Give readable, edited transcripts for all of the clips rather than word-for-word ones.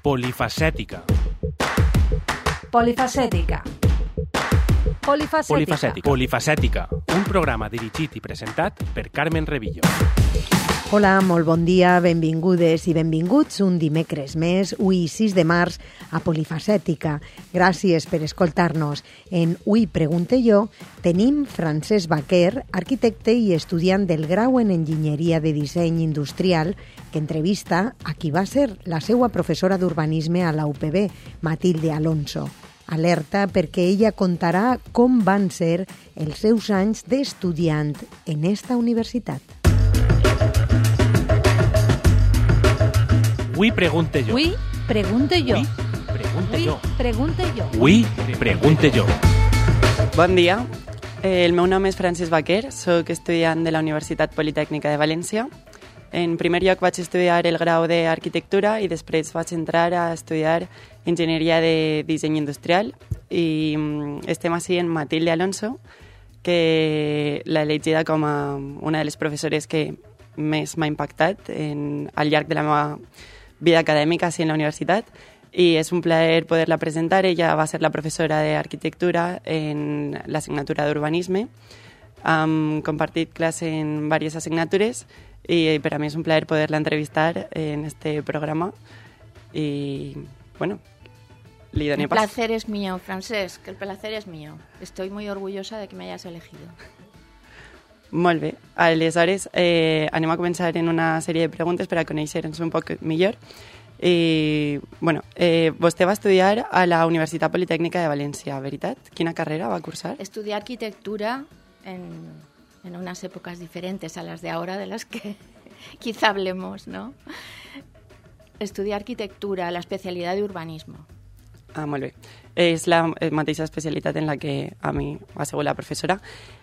Polifacètica. Polifacètica. Polifacètica. Polifacètica, un programa dirigit i presentat per Carmen Revillo. Hola, molt bon dia, benvingudes i benvinguts un dimecres més, avui 6 de març, a Polifacètica. Gràcies per escoltar-nos. En Ui Pregunte Jo tenim Francesc Baquer, arquitecte i estudiant del grau en Enginyeria de Disseny Industrial, que entrevista a qui va ser la seva professora d'urbanisme a la UPB, Matilde Alonso. Alerta perquè ella contarà com van ser els seus anys d'estudiant en esta universitat. Ui Pregunte Jo. Ui Pregunte Jo. Ui Pregunte Jo. Pregunte Jo. Ui Pregunte Jo. Bon dia, el meu nom és Francesc Baquer, soc estudiant de la Universitat Politècnica de València. En primer lloc vaig estudiar el grau d'arquitectura i després vaig entrar a estudiar enginyeria de disseny industrial i estem així amb Matilde Alonso, que l'he elegida com a una de les professores que més m'ha impactat al llarg de la meva vida acadèmica així en la universitat, i és un plaer poder-la presentar. Ella va ser la professora d'arquitectura en l'assignatura d'urbanisme. Hem compartit classe en diverses assignatures y para mí es un placer poderla entrevistar en este programa y, bueno, le doy paso. El placer es mío, Francesc, el placer es mío. Estoy muy orgullosa de que me hayas elegido. Molt bé. Aleshores, anem a començar en una sèrie de preguntes per a conèixer-nos un poc millor. I, bueno, vostè va estudiar a la Universitat Politècnica de València, veritat? Quina carrera va cursar? Estudié arquitectura en unas épocas diferentes a las de ahora, de las que quizá hablemos, ¿no? Estudié arquitectura, la especialidad de urbanismo. Ah, molt bé. És la mateixa especialitat en la que a mi va ser la professora.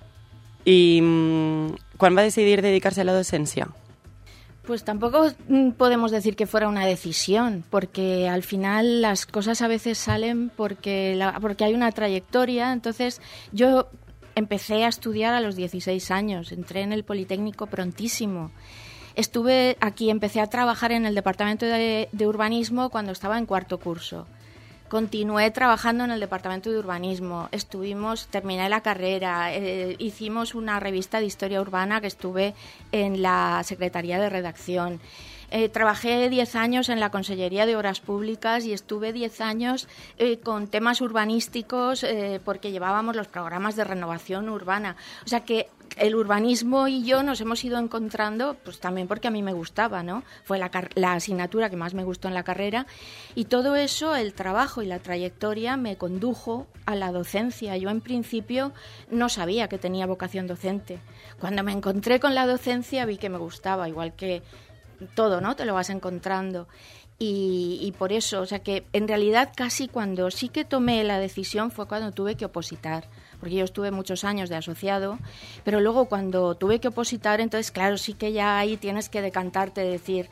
I quan va decidir dedicar-se a la docència? Pues tampoco podemos decir que fuera una decisión, porque al final las cosas a veces salen porque hay una trayectoria. Entonces yo empecé a estudiar a los 16 años, entré en el Politécnico prontísimo. Estuve aquí, empecé a trabajar en el departamento de urbanismo cuando estaba en cuarto curso. Continué trabajando en el departamento de urbanismo, terminé la carrera, hicimos una revista de historia urbana que estuve en la Secretaría de Redacción. Trabajé 10 años en la Consellería de Obras Públicas y estuve 10 años con temas urbanísticos porque llevábamos los programas de renovación urbana. O sea que el urbanismo y yo nos hemos ido encontrando pues también porque a mí me gustaba, ¿no? Fue la asignatura que más me gustó en la carrera, y todo eso, el trabajo y la trayectoria, me condujo a la docencia. Yo en principio no sabía que tenía vocación docente. Cuando me encontré con la docencia vi que me gustaba, igual que todo, ¿no? Te lo vas encontrando. Y por eso, o sea que en realidad casi cuando sí que tomé la decisión fue cuando tuve que opositar, porque yo estuve muchos años de asociado, pero luego cuando tuve que opositar, entonces claro, sí que ya ahí tienes que decantarte, decir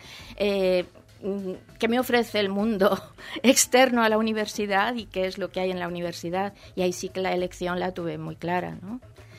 qué me ofrece el mundo externo a la universidad y qué es lo que hay en la universidad, y ahí sí que la elección la tuve muy clara, ¿no?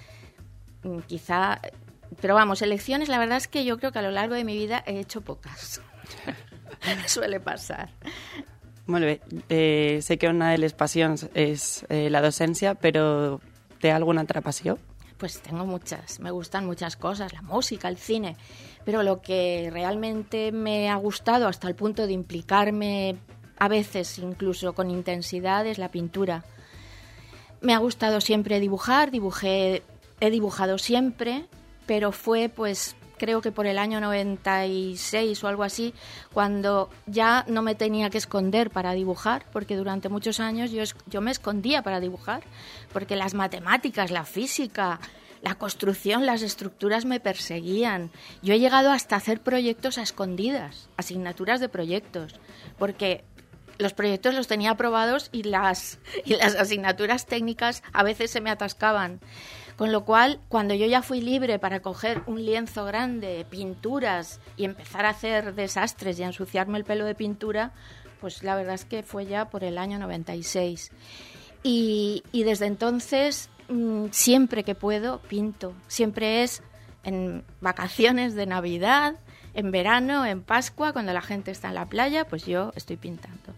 Quizá, pero vamos, elecciones la verdad es que yo creo que a lo largo de mi vida he hecho pocas. Suele pasar. Molt bé. Sé que una de les passions és la docència, però té alguna altra passió? Pues tengo muchas. Me gustan muchas cosas, la música, el cine. Pero lo que realmente me ha gustado hasta el punto de implicarme a veces incluso con intensidad es la pintura. Me ha gustado siempre dibujar, he dibujado siempre, pero fue pues creo que por el año 96 o algo así, cuando ya no me tenía que esconder para dibujar, porque durante muchos años yo me escondía para dibujar, porque las matemáticas, la física, la construcción, las estructuras me perseguían. Yo he llegado hasta hacer proyectos a escondidas, asignaturas de proyectos, porque los proyectos los tenía aprobados y las asignaturas técnicas a veces se me atascaban. Con lo cual, cuando yo ya fui libre para coger un lienzo grande, pinturas y empezar a hacer desastres y a ensuciarme el pelo de pintura, pues la verdad es que fue ya por el año 96. Y desde entonces, siempre que puedo, pinto. Siempre es en vacaciones de Navidad, en verano, en Pascua, cuando la gente está en la playa, pues yo estoy pintando.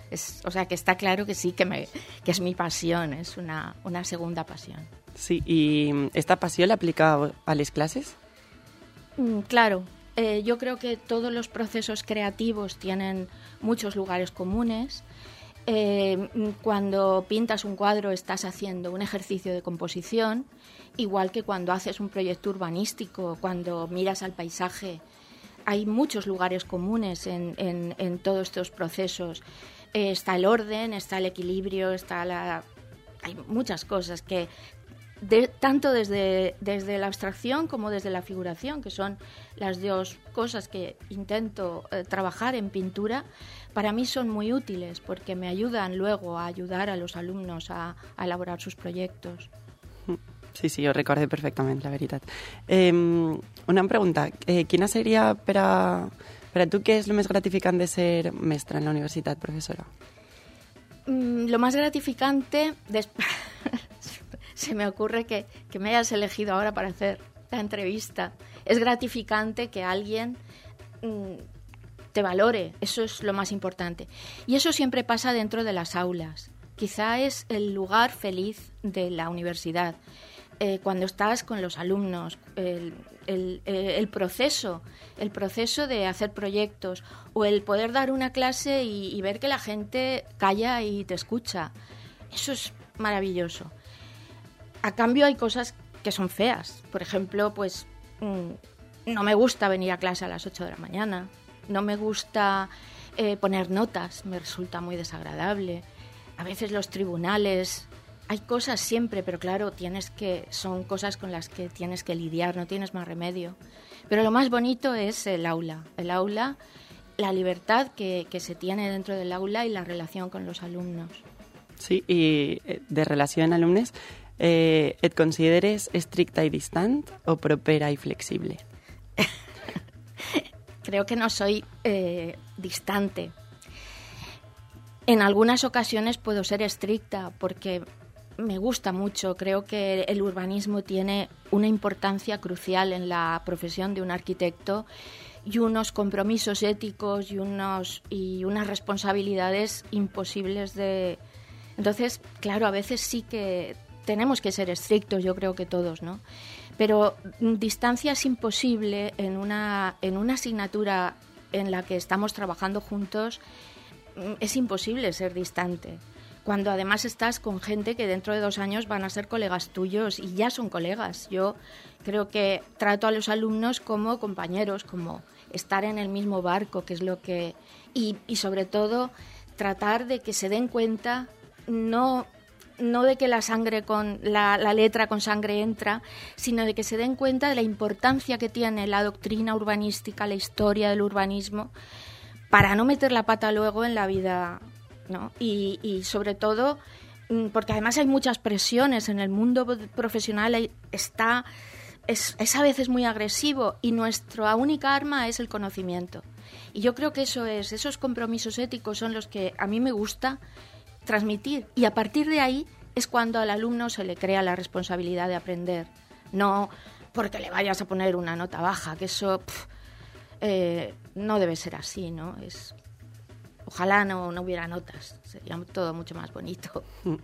O sea, que está claro que sí, que es mi pasión, es una segunda pasión. Sí, ¿y esta pasión la aplica a las clases? Claro. Yo creo que todos los procesos creativos tienen muchos lugares comunes. Cuando pintas un cuadro estás haciendo un ejercicio de composición, igual que cuando haces un proyecto urbanístico, cuando miras al paisaje. Hay muchos lugares comunes en todos estos procesos. Está el orden, está el equilibrio, hay muchas cosas que... tanto desde la abstracción como desde la figuración, que son las dos cosas que intento trabajar en pintura, para mí son muy útiles porque me ayudan luego a ayudar a los alumnos a elaborar sus proyectos. Sí, ho recordo perfectament, la veritat. Una pregunta, quina seria per a tu què és el més gratificant de ser mestra en la universitat, professora? Lo más gratificante... Se me ocurre que me hayas elegido ahora para hacer la entrevista. Es gratificante que alguien te valore, eso es lo más importante. Y eso siempre pasa dentro de las aulas. Quizá es el lugar feliz de la universidad. Cuando estás con los alumnos, el proceso de hacer proyectos o el poder dar una clase y ver que la gente calla y te escucha. Eso es maravilloso. A cambio hay cosas que son feas. Por ejemplo, pues no me gusta venir a clase a las 8 de la mañana. No me gusta poner notas, me resulta muy desagradable. A veces los tribunales, hay cosas siempre, pero claro, son cosas con las que tienes que lidiar, no tienes más remedio. Pero lo más bonito es el aula, la libertad que se tiene dentro del aula y la relación con los alumnos. Sí, i de relació amb alumnes, et consideres estricta i distant o propera i flexible? Creo que no soy distante. En algunas ocasiones puedo ser estricta porque me gusta mucho. Creo que el urbanismo tiene una importancia crucial en la profesión de un arquitecto y unos compromisos éticos y unas responsabilidades imposibles de... Entonces, claro, a veces sí que tenemos que ser estrictos, yo creo que todos, ¿no? Pero distancia es imposible en una asignatura en la que estamos trabajando juntos. Es imposible ser distante. Cuando además estás con gente que dentro de 2 años van a ser colegas tuyos y ya son colegas. Yo creo que trato a los alumnos como compañeros, como estar en el mismo barco, que es lo que... Y sobre todo tratar de que se den cuenta, no de que la sangre la letra con sangre entra, sino de que se den cuenta de la importancia que tiene la doctrina urbanística, la historia del urbanismo, para no meter la pata luego en la vida, ¿no? Y sobre todo, porque además hay muchas presiones en el mundo profesional, es a veces muy agresivo y nuestra única arma es el conocimiento. Y yo creo que esos compromisos éticos son los que a mí me gusta transmitir, y a partir de ahí es cuando al alumno se le crea la responsabilidad de aprender, no porque le vayas a poner una nota baja, que eso no debe ser así, ¿no? Ojalá no hubiera notas, sería todo mucho más bonito.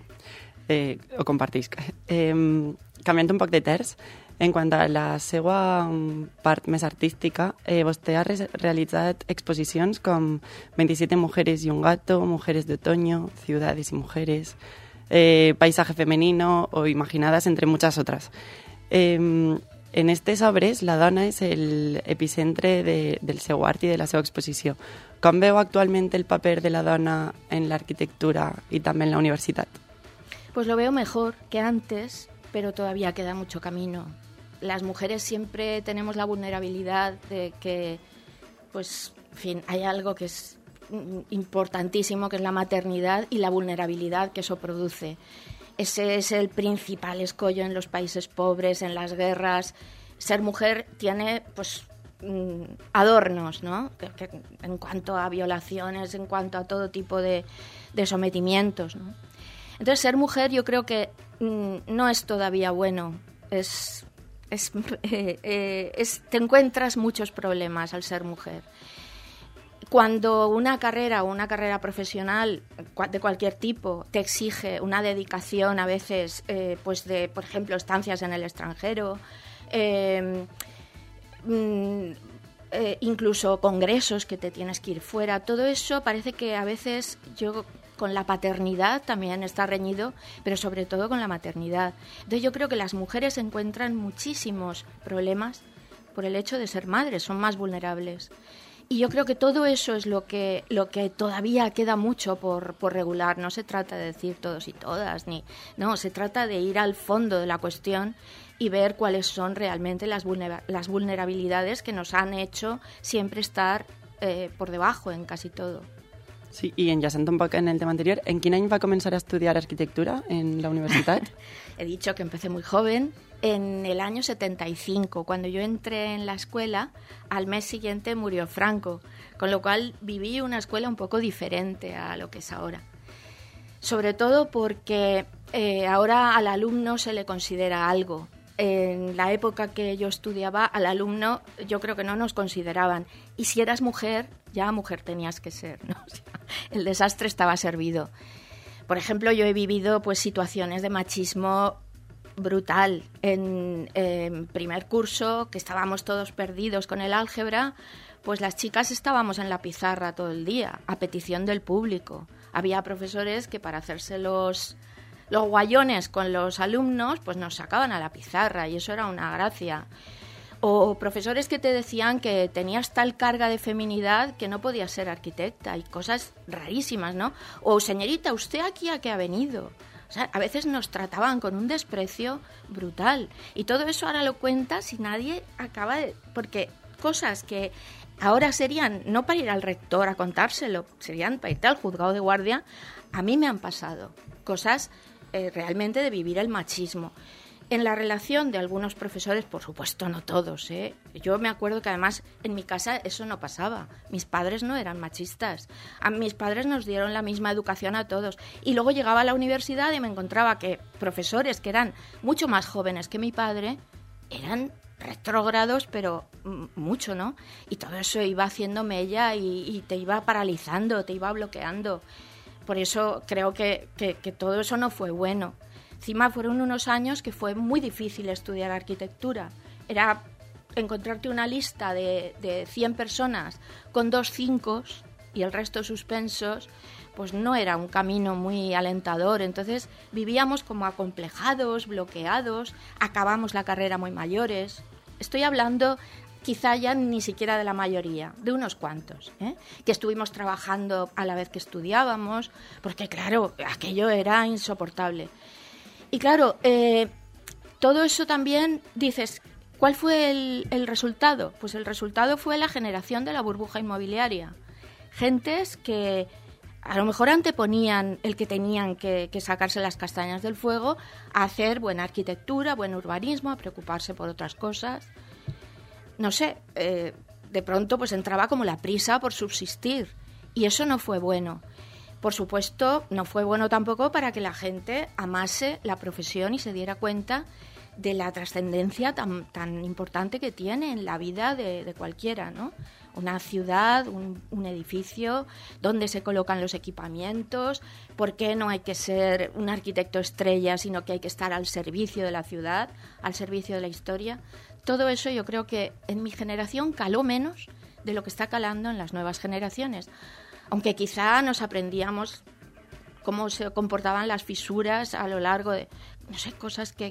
Ho compartisc. Canviant un poc de terç, en quant a la seva part més artística, vostè ha realitzat exposicions com 27 mujeres y un gato, Mujeres de otoño, Ciudades y mujeres, Paisaje femenino o Imaginadas, entre muchas otras. En aquestes obres, la dona és l'epicentre del seu art i de la seva exposició. Com veu actualment el paper de la dona en l'arquitectura i també en la universitat? Pues lo veo mejor que antes, pero todavía queda mucho camino. Las mujeres siempre tenemos la vulnerabilidad de que, pues, en fin, hay algo que es importantísimo, que es la maternidad y la vulnerabilidad que eso produce. Ese es el principal escollo en los países pobres, en las guerras. Ser mujer tiene, pues, adornos, ¿no? Que en cuanto a violaciones, en cuanto a todo tipo de sometimientos, ¿no? Entonces, ser mujer yo creo que no es todavía bueno. Te encuentras muchos problemas al ser mujer. cuando una carrera profesional de cualquier tipo te exige una dedicación a veces, pues de, por ejemplo, estancias en el extranjero, incluso congresos que te tienes que ir fuera, todo eso parece que a veces con la paternidad también está reñido, pero sobre todo con la maternidad. Entonces yo creo que las mujeres encuentran muchísimos problemas por el hecho de ser madres, son más vulnerables. Y yo creo que todo eso es lo que todavía queda mucho por regular. No se trata de decir todos y todas, no, se trata de ir al fondo de la cuestión y ver cuáles son realmente las vulnerabilidades que nos han hecho siempre estar por debajo en casi todo. Sí, i enllaçant un poc en el tema anterior, ¿en quin any va començar a estudiar arquitectura en la universitat? He dicho que empecé muy joven, en el año 75. Cuando yo entré en la escuela, al mes siguiente murió Franco, con lo cual viví una escuela un poco diferente a lo que es ahora. Sobre todo porque ahora al alumno se le considera algo. En la época que yo estudiaba, al alumno yo creo que no nos consideraban. Y si eras mujer, ya mujer tenías que ser, ¿no? O sea, el desastre estaba servido. Por ejemplo, yo he vivido pues situaciones de machismo brutal. En primer curso, que estábamos todos perdidos con el álgebra, pues las chicas estábamos en la pizarra todo el día, a petición del público. Había profesores que para hacerse los guayones con los alumnos, pues nos sacaban a la pizarra y eso era una gracia. O profesores que te decían que tenías tal carga de feminidad que no podías ser arquitecta y cosas rarísimas, ¿no? O señorita, ¿usted aquí a qué ha venido? O sea, a veces nos trataban con un desprecio brutal. Y todo eso ahora lo cuentas y nadie acaba de... Porque cosas que ahora serían, no para ir al rector a contárselo, serían para irte al juzgado de guardia, a mí me han pasado. Cosas realmente de vivir el machismo. En la relación de algunos profesores, por supuesto no todos, ¿eh? Yo me acuerdo que además en mi casa eso no pasaba. Mis padres no eran machistas. A mis padres nos dieron la misma educación a todos. Y luego llegaba a la universidad y me encontraba que profesores que eran mucho más jóvenes que mi padre eran retrógrados, pero mucho, ¿no? Y todo eso iba haciendo mella y te iba paralizando, te iba bloqueando. Por eso creo que todo eso no fue bueno. Encima fueron unos años que fue muy difícil estudiar arquitectura. Era encontrarte una lista de 100 personas con 2 5 y el resto suspensos, pues no era un camino muy alentador. Entonces vivíamos como acomplejados, bloqueados, acabamos la carrera muy mayores. Estoy hablando quizá ya ni siquiera de la mayoría, de unos cuantos, que estuvimos trabajando a la vez que estudiábamos, porque claro, aquello era insoportable. Y claro, todo eso también, dices, ¿cuál fue el resultado? Pues el resultado fue la generación de la burbuja inmobiliaria. Gentes que a lo mejor anteponían el que tenían que sacarse las castañas del fuego a hacer buena arquitectura, buen urbanismo, a preocuparse por otras cosas. No sé, de pronto pues entraba como la prisa por subsistir y eso no fue bueno. Por supuesto, no fue bueno tampoco para que la gente amase la profesión y se diera cuenta de la trascendencia tan importante que tiene en la vida de cualquiera, ¿no? Una ciudad, un edificio, dónde se colocan los equipamientos, por qué no hay que ser un arquitecto estrella, sino que hay que estar al servicio de la ciudad, al servicio de la historia. Todo eso yo creo que en mi generación caló menos de lo que está calando en las nuevas generaciones. Aunque quizá nos aprendíamos cómo se comportaban las fisuras a lo largo de, no sé, cosas que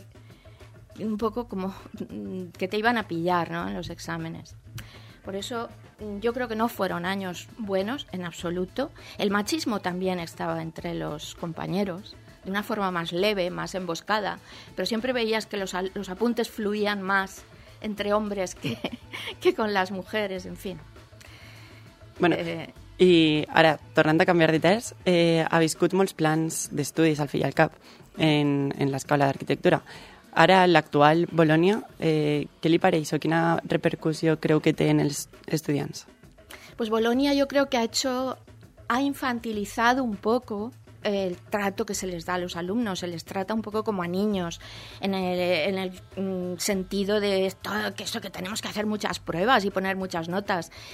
un poco como que te iban a pillar, ¿no?, en los exámenes. Por eso yo creo que no fueron años buenos en absoluto. El machismo también estaba entre los compañeros, de una forma más leve, más emboscada, pero siempre veías que los apuntes fluían más entre hombres que con las mujeres, en fin. Bueno, i ara, tornant a canviar de terç, ha viscut molts plans d'estudis al fill i al cap en l'escola d'arquitectura. Ara, l'actual Bolonia, què li pareix o quina repercussió creu que té en els estudiants? Pues Bolonia yo creo que ha infantilizado un poco el trato que se les da a los alumnos, se les trata un poco como a niños, en el sentido de esto que tenemos que hacer muchas pruebas y poner muchas notas.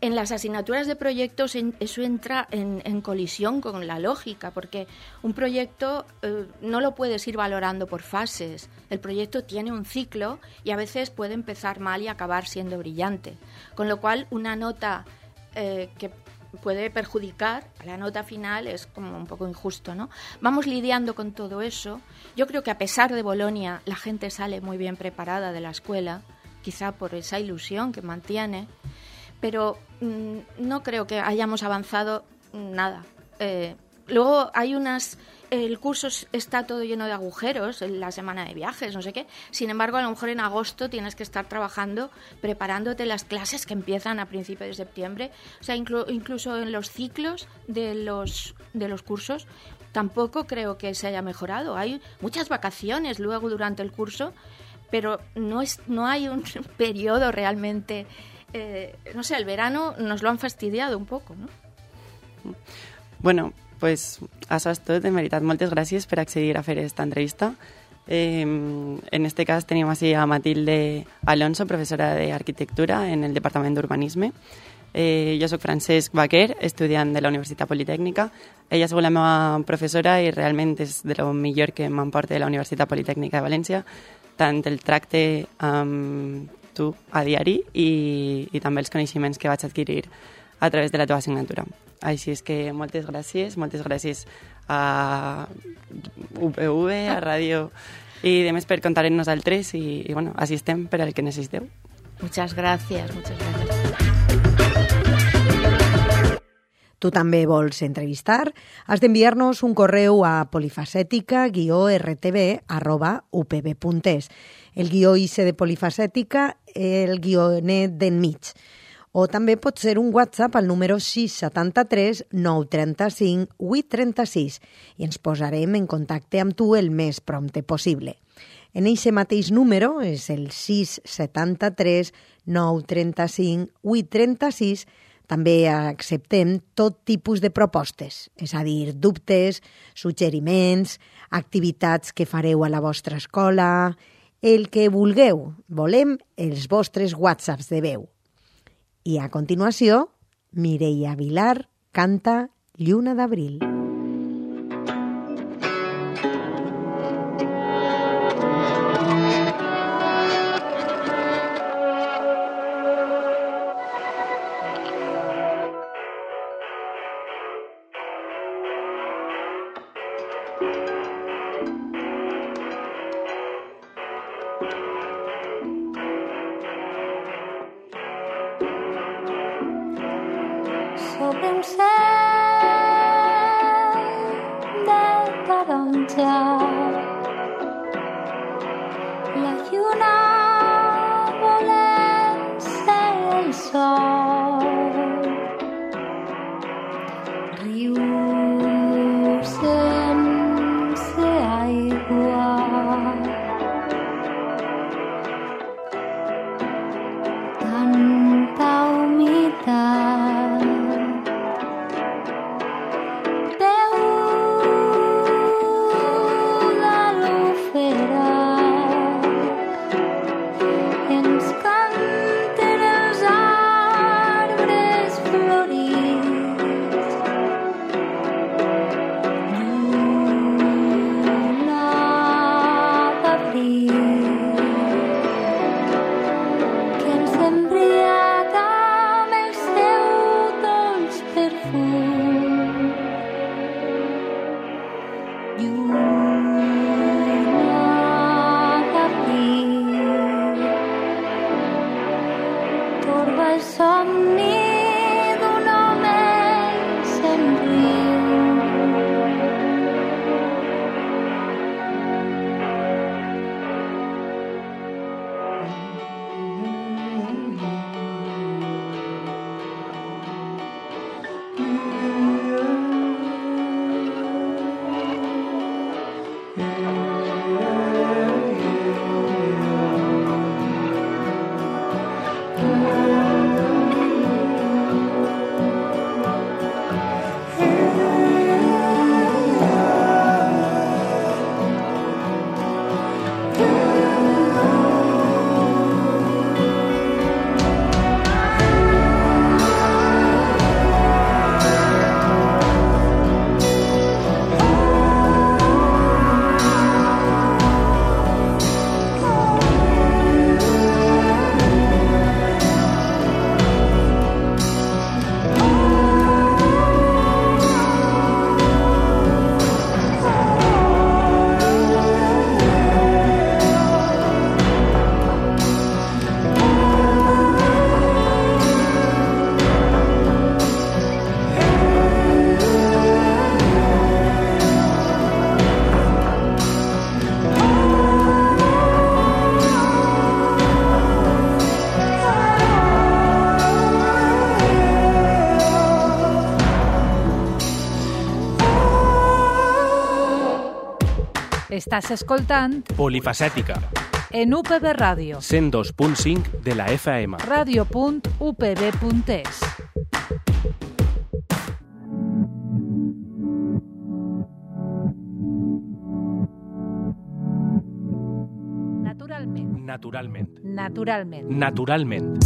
en las asignaturas de proyectos eso entra en colisión con la lógica, porque un proyecto no lo puedes ir valorando por fases. El proyecto tiene un ciclo y a veces puede empezar mal y acabar siendo brillante. Con lo cual, una nota que puede perjudicar a la nota final es como un poco injusto, ¿no? Vamos lidiando con todo eso. Yo creo que a pesar de Bolonia, la gente sale muy bien preparada de la escuela, quizá por esa ilusión que mantiene, pero no creo que hayamos avanzado nada. Luego hay el curso está todo lleno de agujeros, en la semana de viajes, no sé qué. Sin embargo, a lo mejor en agosto tienes que estar trabajando, preparándote las clases que empiezan a principios de septiembre. O sea, incluso en los ciclos de los cursos tampoco creo que se haya mejorado. Hay muchas vacaciones luego durante el curso, pero no hay un periodo realmente... no sé, el verano nos lo han fastidiado un poco, ¿no? Bueno, pues això és tot. En veritat, moltes gràcies per accedir a fer aquesta entrevista. En este cas tenim així a Matilde Alonso, professora d'Arquitectura en el Departament d'Urbanisme. Jo soc Francesc Baquer, estudiant de la Universitat Politècnica. Ella és la meva professora i realment és de lo millor que m'emporta de la Universitat Politècnica de València, tant el tracte amb tu a diari i també els coneixements que vaig adquirir a través de la teva assignatura. Així és que moltes gràcies a UPV, a ràdio i demés per comptar amb nosaltres i bueno, així estem per al que necessiteu. Muchas gracias. Tu també vols entrevistar? Has d'enviar-nos un correu a polifacètica-rtb@upv.es. El guió IC de Polifacètica, el guionet d'enmig. O també pot ser un WhatsApp al número 673 935 836 i ens posarem en contacte amb tu el més prompte possible. En eixe mateix número, és el 673 935 836, també acceptem tot tipus de propostes, és a dir, dubtes, suggeriments, activitats que fareu a la vostra escola, el que vulgueu. Volem els vostres whatsapps de veu. I a continuació, Mireia Vilar canta Lluna d'abril. Sobre un cel de taronja, la lluna volent ser el sol, riu sense aigua, tanta humitat. Estàs escoltant Polifacètica, en UPB Ràdio, 102.5 de la FM. radio.upb.es. Naturalment. Naturalment. Naturalment. Naturalment.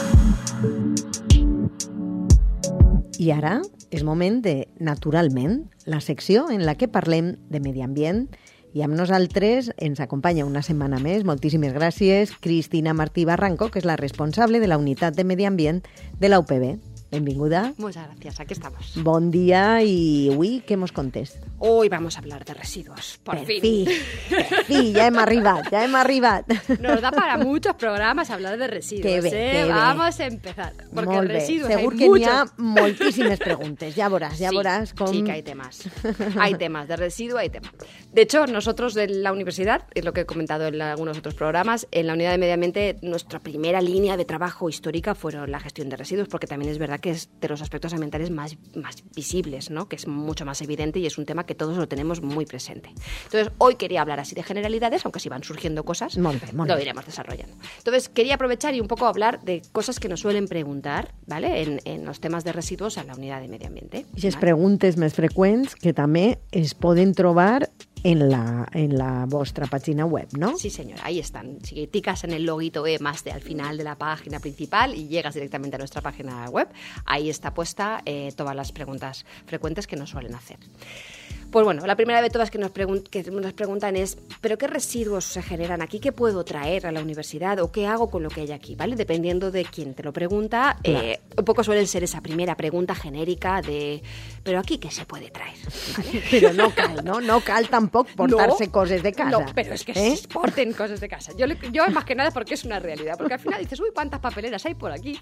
I ara és moment de Naturalment, la secció en la que parlem de medi ambient. I amb nosaltres ens acompanya una setmana més, moltíssimes gràcies, Cristina Martí Barranco, que és la responsable de la unitat de medi ambient de la UPB. Benvinguda. Muchas gracias, aquí estamos. Bon dia i avui què mos contes? Hoy vamos a hablar de residuos, por fin. Per fi, ja hem arribat. Nos da para muchos programas hablar de residuos. Que bé, que bé. Vamos a empezar. Porque Molt bé. residuos Segur hay que muchos. n'hi ha moltíssimes preguntes. Ja veuràs com... Sí, que hay temas. Hay temas de residuo, hay temas. De hecho, nosotros de la universidad, es lo que he comentado en algunos otros programas, en la unidad de medio ambiente, nuestra primera línea de trabajo histórica fueron la gestión de residuos, porque también es verdad que es de los aspectos ambientales más visibles, ¿no? Que es mucho más evidente y es un tema que todos lo tenemos muy presente. Entonces, hoy quería hablar así de generalidades, aunque si van surgiendo cosas, Molt lo bé. iremos desarrollando. Entonces, quería aprovechar y un poco hablar de cosas que nos suelen preguntar, ¿vale? En los temas de residuos a la unidad de medio ambiente. I les ¿vale? preguntes més freqüents que també es poden trobar en la vostra pàgina web, ¿no? Sí, señora, ahí están. Si ticas en el loguito E más al final de la página principal y llegas directamente a nuestra página web, ahí está puesta todas las preguntas frecuentes que nos suelen hacer. Pues bueno, la primera de todas que nos preguntan es, ¿pero qué residuos se generan aquí? ¿Qué puedo traer a la universidad o qué hago con lo que hay aquí? ¿Vale? Dependiendo de quién te lo pregunta, un poco suelen ser esa primera pregunta genérica de, ¿pero aquí qué se puede traer? ¿Vale? Però no cal, no? No cal tampoc portar-se coses de casa. No, pero es que se porten cosas de casa. Yo más que nada porque es una realidad. Porque al final dices, uy, cuántas papeleras hay por aquí.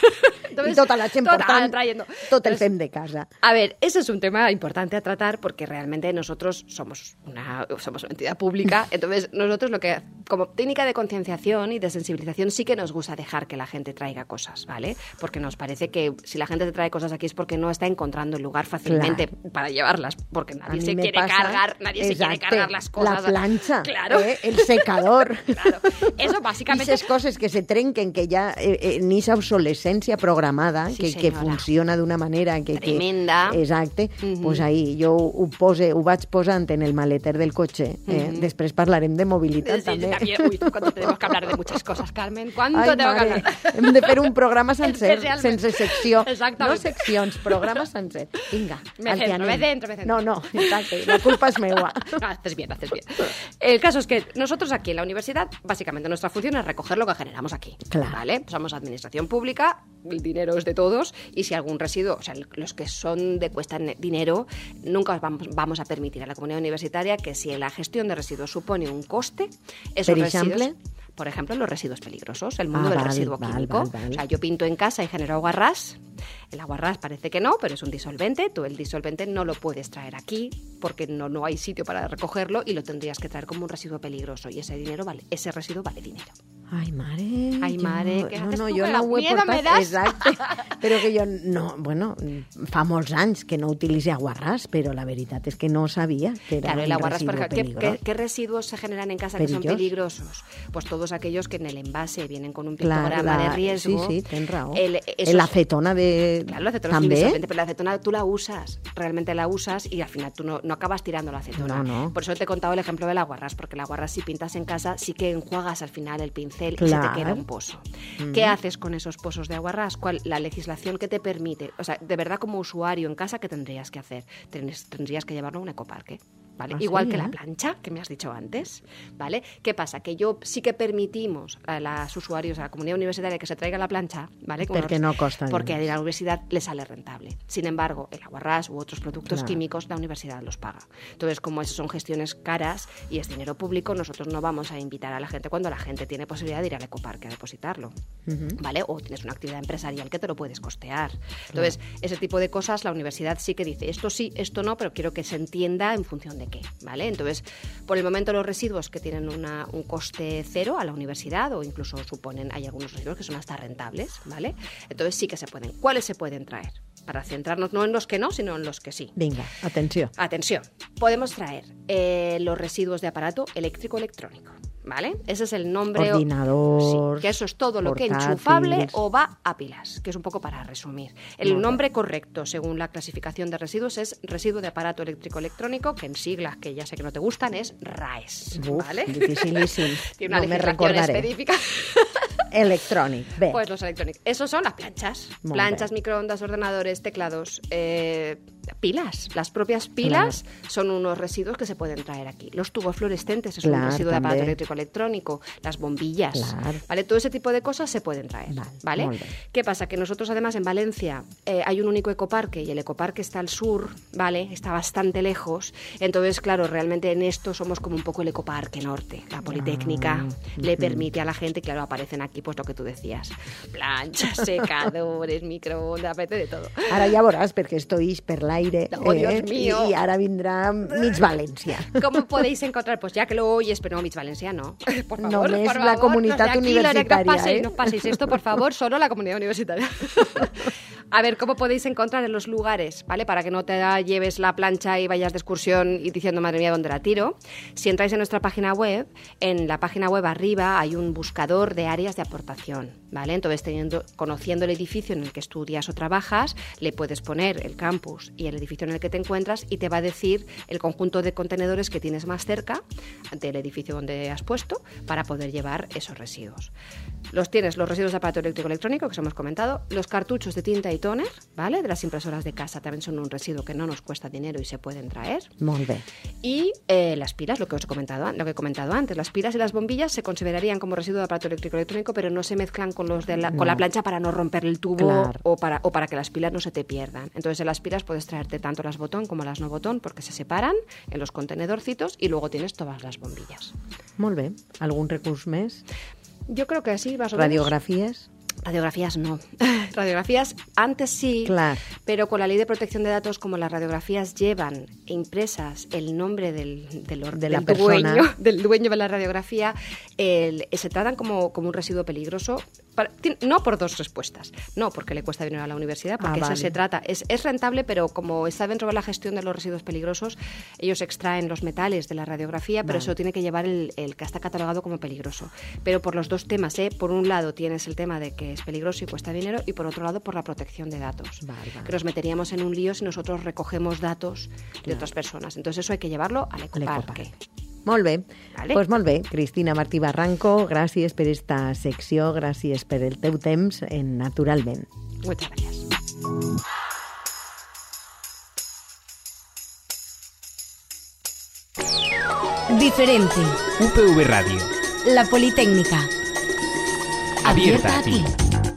I tota la gent portant trayendo. tot el fem de casa. A ver, ese es un tema importante a tratar porque realmente nosotros somos una entidad pública. Entonces, nosotros lo que, como técnica de concienciación y de sensibilización, sí que nos gusta dejar que la gente traiga cosas, ¿vale? Porque nos parece que si la gente te trae cosas aquí es porque no está encontrando el lugar fácilmente para llevarlas, porque nadie se quiere cargar, nadie se quiere cargar las cosas. La planxa, claro. El secador. Claro. Eso básicamente... I esas coses que se trenquen, que ja ni esa obsolescència programada, Sí, que senyora. funciona d'una manera Tremenda. Exacte. Pues ahí jo ho vaig posant en el maleter del cotxe. Després parlarem de mobilitat, Sí, també. también. Uy, cuánto tenemos que hablar de muchas cosas, Carmen. ¿Cuánto Ai, tengo que mare, hablar? hem de fer un programa sencer, Especialment. sense secció. Exactament. No seccions, programa sencer. Vinga, Me al que centro, anem. me centro. No, exacte, la culpa és meua. Haces bien, haces bien. El caso es que nosotros aquí en la universidad, básicamente nuestra función es recoger lo que generamos aquí. Claro. ¿Vale? Somos administración pública, el dinero es de todos y si algún residuo, o sea, los que cuestan dinero, nunca os vamos a permitir a la comunidad universitaria que si la gestión de residuos supone un coste, esos Per residuos... exemple? Por ejemplo, los residuos peligrosos, el mundo del val, residuo val, químico. val. O sea, yo pinto en casa y genero aguarrás. El aguarrás parece que no, pero es un disolvente. Tú el disolvente no lo puedes traer aquí porque no hay sitio para recogerlo y lo tendrías que traer como un residuo peligroso. Y ese residuo vale dinero. Ai, mare. Ai, mare, què haces tu, jo que no ho he miedo me portat. das? Exacte. Però que jo no... Bueno, fa molts anys que no utilitzo aguarràs, però la veritat és que no sabia que era Claro, el un aguarrás, por residuo ejemplo, peligroso. ¿qué residuos se generan en casa que son Perillosos. peligrosos? Pues todos aquellos que en el envase vienen con un Clar, pictograma de riesgo. Sí, tens raó. Esos- La acetona de... Claro, la acetona es un també. disolvente, pero la acetona tú la usas, realmente la usas y al final tú no acabas tirando la acetona. No. Por eso te he contado el ejemplo del aguarrás, porque el aguarrás si pintas en casa sí que enjuagas al final el pincel y se Clar. te queda un pozo. ¿Qué haces con esos pozos de aguarrás? La legislación que te permite, o sea, de verdad como usuario en casa, ¿qué tendrías que hacer? Tendrías que llevarlo a un ecoparque. ¿Vale? Ah, Igual sí, que ¿eh? la plancha que me has dicho antes, ¿vale? ¿Qué pasa? Que yo sí que permitimos a los usuarios, a la comunidad universitaria que se traiga la plancha, ¿vale? Perquè no costa Porque a diners. la universidad le sale rentable. Sin embargo, el aguarrás u otros productos Claro. químicos, la universidad los paga. Entonces, como esas son gestiones caras y es dinero público, nosotros no vamos a invitar a la gente cuando la gente tiene posibilidad de ir al ecoparque a depositarlo, ¿vale? O tienes una actividad empresarial que te lo puedes costear. Entonces, ese tipo de cosas, la universidad sí que dice, esto sí, esto no, pero quiero que se entienda en función de qué, ¿vale? Entonces, por el momento los residuos que tienen un coste cero a la universidad o incluso hay algunos residuos que son hasta rentables, ¿vale? Entonces sí que se pueden. ¿Cuáles se pueden traer? para centrarnos no en los que no, sino en los que sí. Venga, atención. Atención, podemos traer los residuos de aparato eléctrico-electrónico, ¿vale? Ese es el nombre. Ordinador. Sí, que eso es todo lo que es portátiles. enchufable o va a pilas, que es un poco para resumir. El nombre correcto, según la clasificación de residuos, es residuo de aparato eléctrico-electrónico, que en siglas que ya sé que no te gustan es RAES, Uf, ¿vale? dificilísimo. Tiene una No me legislación recordaré. específica. Electronic, bé. Pues los electrónicos. Esos son las planchas. Molt Planchas, bé. microondas, ordenadores, teclados, pilas. Las propias pilas son unos residuos que se pueden traer aquí. Los tubos fluorescentes es un Clar, residuo de aparato també. eléctrico electrónico. Las bombillas. Clar. ¿Vale? Todo ese tipo de cosas se pueden traer. ¿Vale? molt bé. ¿Qué pasa? Que nosotros además en Valencia hay un único ecoparque y el ecoparque está al sur, ¿vale? Está bastante lejos. Entonces, claro, realmente en esto somos como un poco el ecoparque norte. La Politécnica le permite a la gente, claro, aparecen aquí pues lo que tú decías. Planchas, secadores, microondas, aparte de todo. Ara ja veuràs, perquè esto ix per l'aire. Oh, Dios mío. I ara vindrà mig València. ¿Cómo podéis encontrar? Pues ya que lo oyes, pero no, Mig Valencia no. Por favor, Només por la favor, comunitat los de aquí, los de aquí, universitària, no paséis esto, por favor, solo la comunidad universitaria. A ver, ¿cómo podéis encontrar en los lugares, ¿vale? Para que no te lleves la plancha y vayas de excursión y diciendo, madre mía, ¿dónde la tiro? Si entráis en nuestra página web, en la página web arriba hay un buscador de áreas de aportación, ¿vale? Entonces, conociendo el edificio en el que estudias o trabajas, le puedes poner el campus y el edificio en el que te encuentras y te va a decir el conjunto de contenedores que tienes más cerca del edificio donde has puesto para poder llevar esos residuos. Los residuos de aparato eléctrico-electrónico, que os hemos comentado, los cartuchos de tinta y tóner, ¿vale? De las impresoras de casa también son un residuo que no nos cuesta dinero y se pueden traer. Molt bé. Y las pilas, lo que he comentado antes, las pilas y las bombillas se considerarían como residuo de aparato eléctrico-electrónico, pero no se mezclan con los de con la plancha para no romper el tubo Claro. o para que las pilas no se te pierdan. Entonces en las pilas puedes traerte tanto las botón como las no botón porque se separan en los contenedorcitos y luego tienes todas las bombillas. Molt bé. Algun recurs més? Yo creo que así más o menos. Radiografies? Radiografías no. Radiografías antes sí, Claro. pero con la ley de protección de datos, como las radiografías llevan impresas el nombre del la persona. del dueño de la radiografía, se tratan como un residuo peligroso. No por dos respuestas. No, porque le cuesta dinero a la universidad, porque eso vale. se trata. Es rentable, pero como está dentro de la gestión de los residuos peligrosos, ellos extraen los metales de la radiografía, pero eso tiene que llevar el que está catalogado como peligroso. Pero por los dos temas, por un lado tienes el tema de que es peligroso y cuesta dinero, y por otro lado por la protección de datos. Vale. Que nos meteríamos en un lío si nosotros recogemos datos de otras personas. Entonces eso hay que llevarlo al ecoparque. Molt bé. Vale. Pues molt bé. Cristina Martí Barranco, gràcies per esta secció, gràcies per el teu temps en Naturalment. Muchas gracias. Diferente. UPV Radio. La Politécnica. Abierta a ti.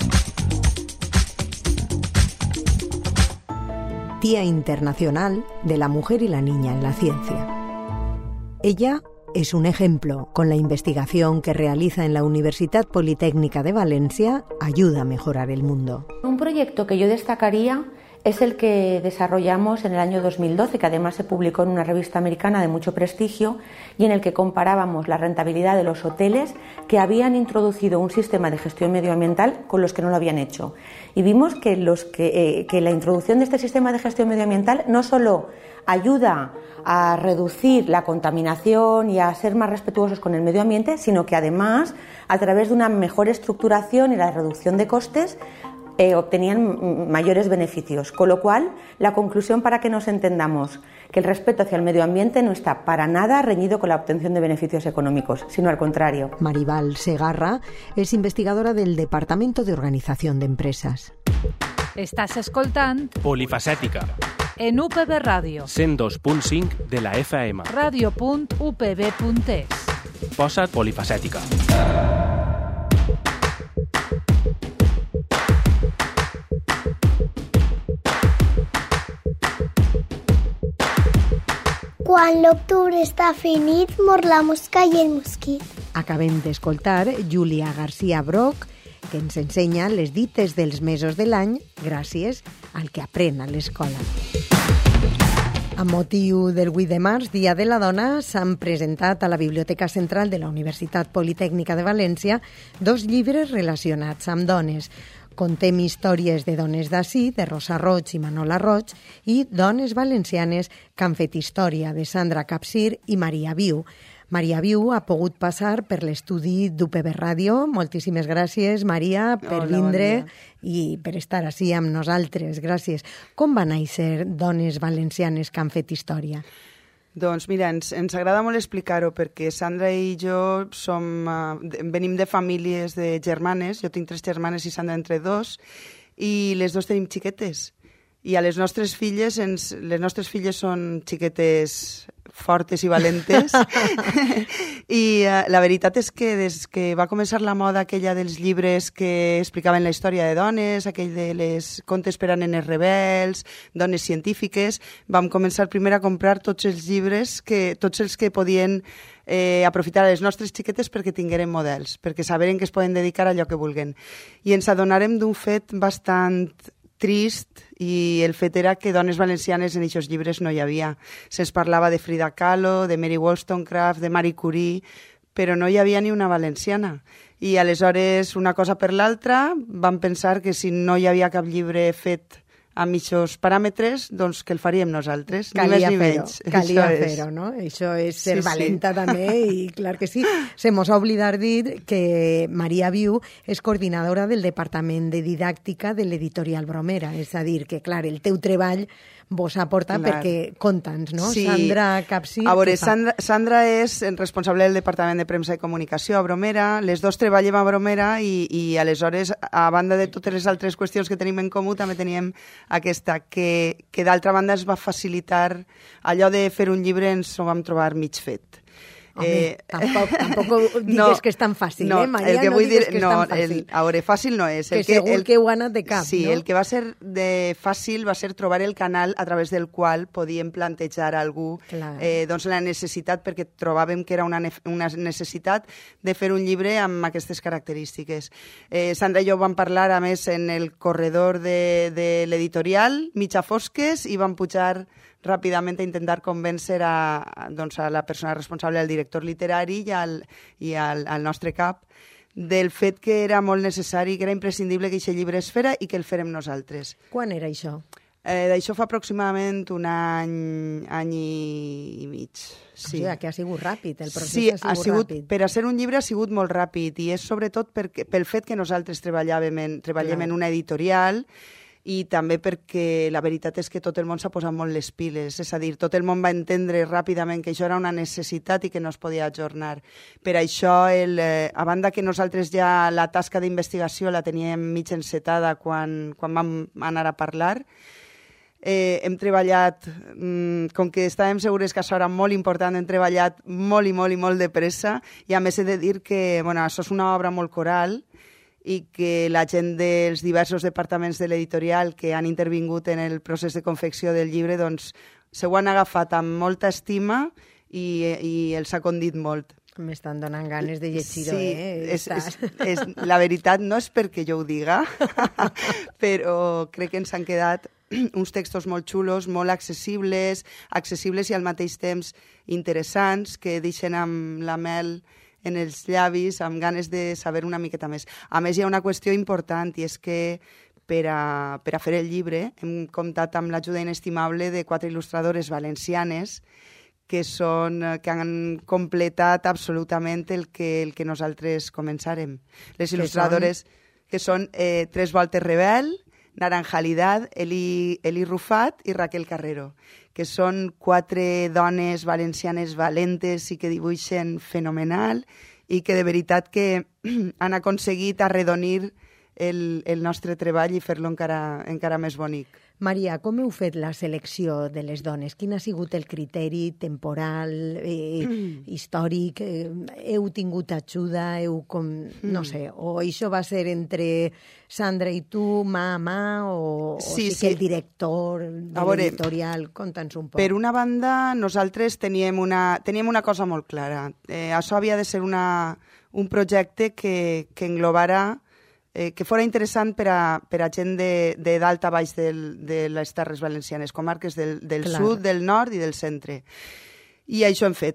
Día Internacional de la Mujer y la Niña en la Ciencia. Ella es un ejemplo. Con la investigación que realiza en la Universidad Politécnica de Valencia, ayuda a mejorar el mundo. Un proyecto que yo destacaría es el que desarrollamos en el año 2012, que además se publicó en una revista americana de mucho prestigio, y en el que comparábamos la rentabilidad de los hoteles que habían introducido un sistema de gestión medioambiental con los que no lo habían hecho. Y vimos que la introducción de este sistema de gestión medioambiental no solo ayuda a reducir la contaminación y a ser más respetuosos con el medio ambiente, sino que además, a través de una mejor estructuración y la reducción de costes, obtenían mayores beneficios. Con lo cual, la conclusión, para que nos entendamos, que el respeto hacia el medio ambiente no está para nada reñido con la obtención de beneficios económicos, sino al contrario. Maribal Segarra es investigadora del Departamento de Organización de Empresas. Estàs escoltant Polifacètica. en UPB Ràdio. 102.5 de la FM. Radio.upb.es. Posa't polifacètica. Quan l'octubre està finit, mor la mosca i el mosquit. Acabem d'escoltar Júlia García Broc, que ens ensenya les dites dels mesos de l'any gràcies al que aprèn a l'escola. A motiu del 8 de març, Dia de la Dona, s'han presentat a la Biblioteca Central de la Universitat Politécnica de València 2 llibres relacionats amb dones. Contem històries de dones d'ací, de Rosa Roig i Manola Roig, i dones valencianes que han fet història, de Sandra Capsir i Maria Viu. Maria Viu ha pogut passar per l'estudi d'UPB Ràdio. Moltíssimes gràcies, Maria, per vindre i per estar ací amb nosaltres. Gràcies. Com va néixer Dones Valencianes que han fet història? Doncs mira, ens agrada molt explicar-ho perquè Sandra i jo venim de famílies de germanes, jo tinc 3 germanes i Sandra entre 2, i les 2 tenim xiquetes. I a les nostres filles són xiquetes fortes i valentes. I la veritat és que des que va començar la moda aquella dels llibres que explicaven la història de dones, aquell de les contes per a nenes rebels, dones científiques, vam començar primer a comprar tots els llibres, tots els que podien aprofitar les nostres xiquetes perquè tingueren models, perquè saberen que es poden dedicar a allò que vulguen. I ens adonarem d'un fet bastant trist, i el fet era que dones valencianes en aquests llibres no hi havia. Se'ns parlava de Frida Kahlo, de Mary Wollstonecraft, de Marie Curie, però no hi havia ni una valenciana. I aleshores, una cosa per l'altra, vam pensar que si no hi havia cap llibre fet amb aquests paràmetres, doncs que el faríem nosaltres, ni més ni menys. Calia fer-ho, no? Això és ser valenta també, i clar que sí. Se mos ha oblidat dir que Maria Viu és coordinadora del Departament de Didàctica de l'editorial Bromera, és a dir, que clar, el teu treball vos aporta perquè conta'ns, no? Sí. Sandra Capsir. A veure, Sandra és responsable del Departament de Premsa i Comunicació a Bromera, les 2 treballem a Bromera i aleshores, a banda de totes les altres qüestions que tenim en comú, també teníem aquesta, que d'altra banda es va facilitar allò de fer un llibre, ens ho vam trobar mig fet. Home, tampoc digues que és tan fàcil, Maria? No digues que és tan fàcil. A veure, fàcil no és. Que segur que ho ha anat de cap, sí, no? el que va ser fàcil va ser trobar el canal a través del qual podíem plantejar a algú doncs la necessitat, perquè trobàvem que era una necessitat de fer un llibre amb aquestes característiques. Sandra i jo vam parlar, a més, en el corredor de l'editorial, mig a fosques, i vam pujar ràpidament a intentar convèncer a la persona responsable, al director literari i al nostre cap, del fet que era molt necessari, que era imprescindible que aquest llibre es fera i que el fèrem nosaltres. Quan era això? D'això fa aproximadament un any i mig. Sí. O sigui, que ha sigut ràpid, el procés ha sigut ràpid. Per a ser un llibre ha sigut molt ràpid, i és sobretot pel fet que nosaltres treballem en una editorial, i també perquè la veritat és que tot el món s'ha posat molt les piles, és a dir, tot el món va entendre ràpidament que això era una necessitat i que no es podia ajornar. Per això, a banda que nosaltres ja la tasca d'investigació la teníem mig encetada quan vam anar a parlar, hem treballat, com que estàvem segures que això era molt important, hem treballat molt i molt i molt de pressa, i a més he de dir que això és una obra molt coral, i que la gent dels diversos departaments de l'editorial que han intervingut en el procés de confecció del llibre doncs se ho han agafat amb molta estima i els ha condit molt. M'estan donant ganes de llegir-ho, la veritat no és perquè jo ho diga, però crec que ens han quedat uns textos molt xulos, molt accessibles i al mateix temps interessants, que deixen amb la mel en els llavis, amb ganes de saber una miqueta més. A més, hi ha una qüestió important, i és que per a fer el llibre hem comptat amb l'ajuda inestimable de 4 il·lustradores valencianes que han completat absolutament el que nosaltres començarem. Les il·lustradores que són Tres Voltes Rebel, Naranjalidad, Eli Rufat i Raquel Carrero, que són 4 dones valencianes valentes i que dibuixen fenomenal i que de veritat que han aconseguit arredonir el nostre treball i fer-lo encara més bonic. Maria, com heu fet la selecció de les dones? Quin ha sigut el criteri temporal, històric? Heu tingut ajuda? No sé, o això va ser entre Sandra i tu, mà a mà, o sí que el director de l'editorial? Conta'ns un poc. Per una banda, nosaltres teníem una cosa molt clara. Això havia de ser un projecte que englobara que fora interessant per a gent de dalt a baix de les Terres Valencianes, comarques del sud, del nord i del centre. I això hem fet.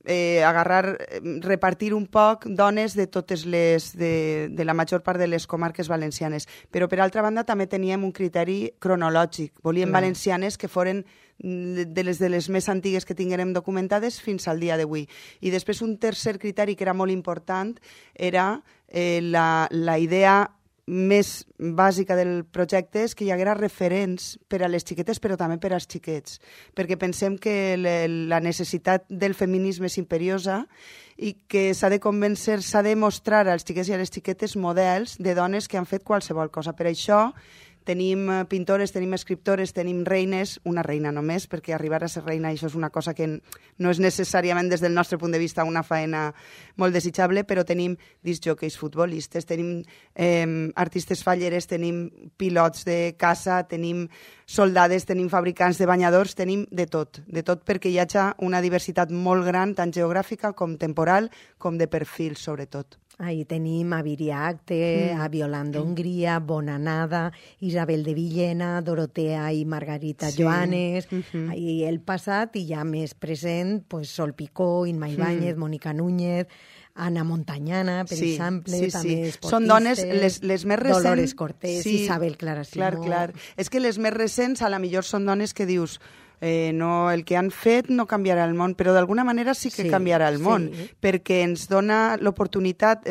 repartir un poc dones de totes de la major part de les comarques valencianes. Però, per altra banda, també teníem un criteri cronològic. Volíem valencianes que foren de les més antigues que tinguérem documentades fins al dia d'avui. I després un tercer criteri que era molt important era la idea més bàsica del projecte és que hi haguera referents per a les xiquetes però també per als xiquets, perquè pensem que la necessitat del feminisme és imperiosa i que s'ha de convèncer, s'ha de mostrar als xiquets i a les xiquetes models de dones que han fet qualsevol cosa. Per això tenim pintores, tenim escriptores, tenim reines, una reina només, perquè arribar a ser reina això és una cosa que no és necessàriament des del nostre punt de vista una faena molt desitjable, però tenim discjòqueis, futbolistes, tenim artistes falleres, tenim pilots de caça, tenim soldades, tenim fabricants de banyadors, tenim de tot perquè hi hagi una diversitat molt gran, tant geogràfica com temporal, com de perfil, sobretot. Ahí tenim a Viriacte, a Violanda Hongria, Bonanada, Isabel de Villena, Dorotea i Margarita Joanes, i el passat i ja més present, pues, Sol Picó, Inma Ibáñez, Mónica Núñez, Ana Montañana, per exemple, també esportistes. Són dones, les més recents... Dolores Cortés, Isabel Clara Simó. Clar. És que les més recents, a la millor són dones que dius... no, el que han fet no canviarà el món, però d'alguna manera sí que canviarà el món, perquè ens dona l'oportunitat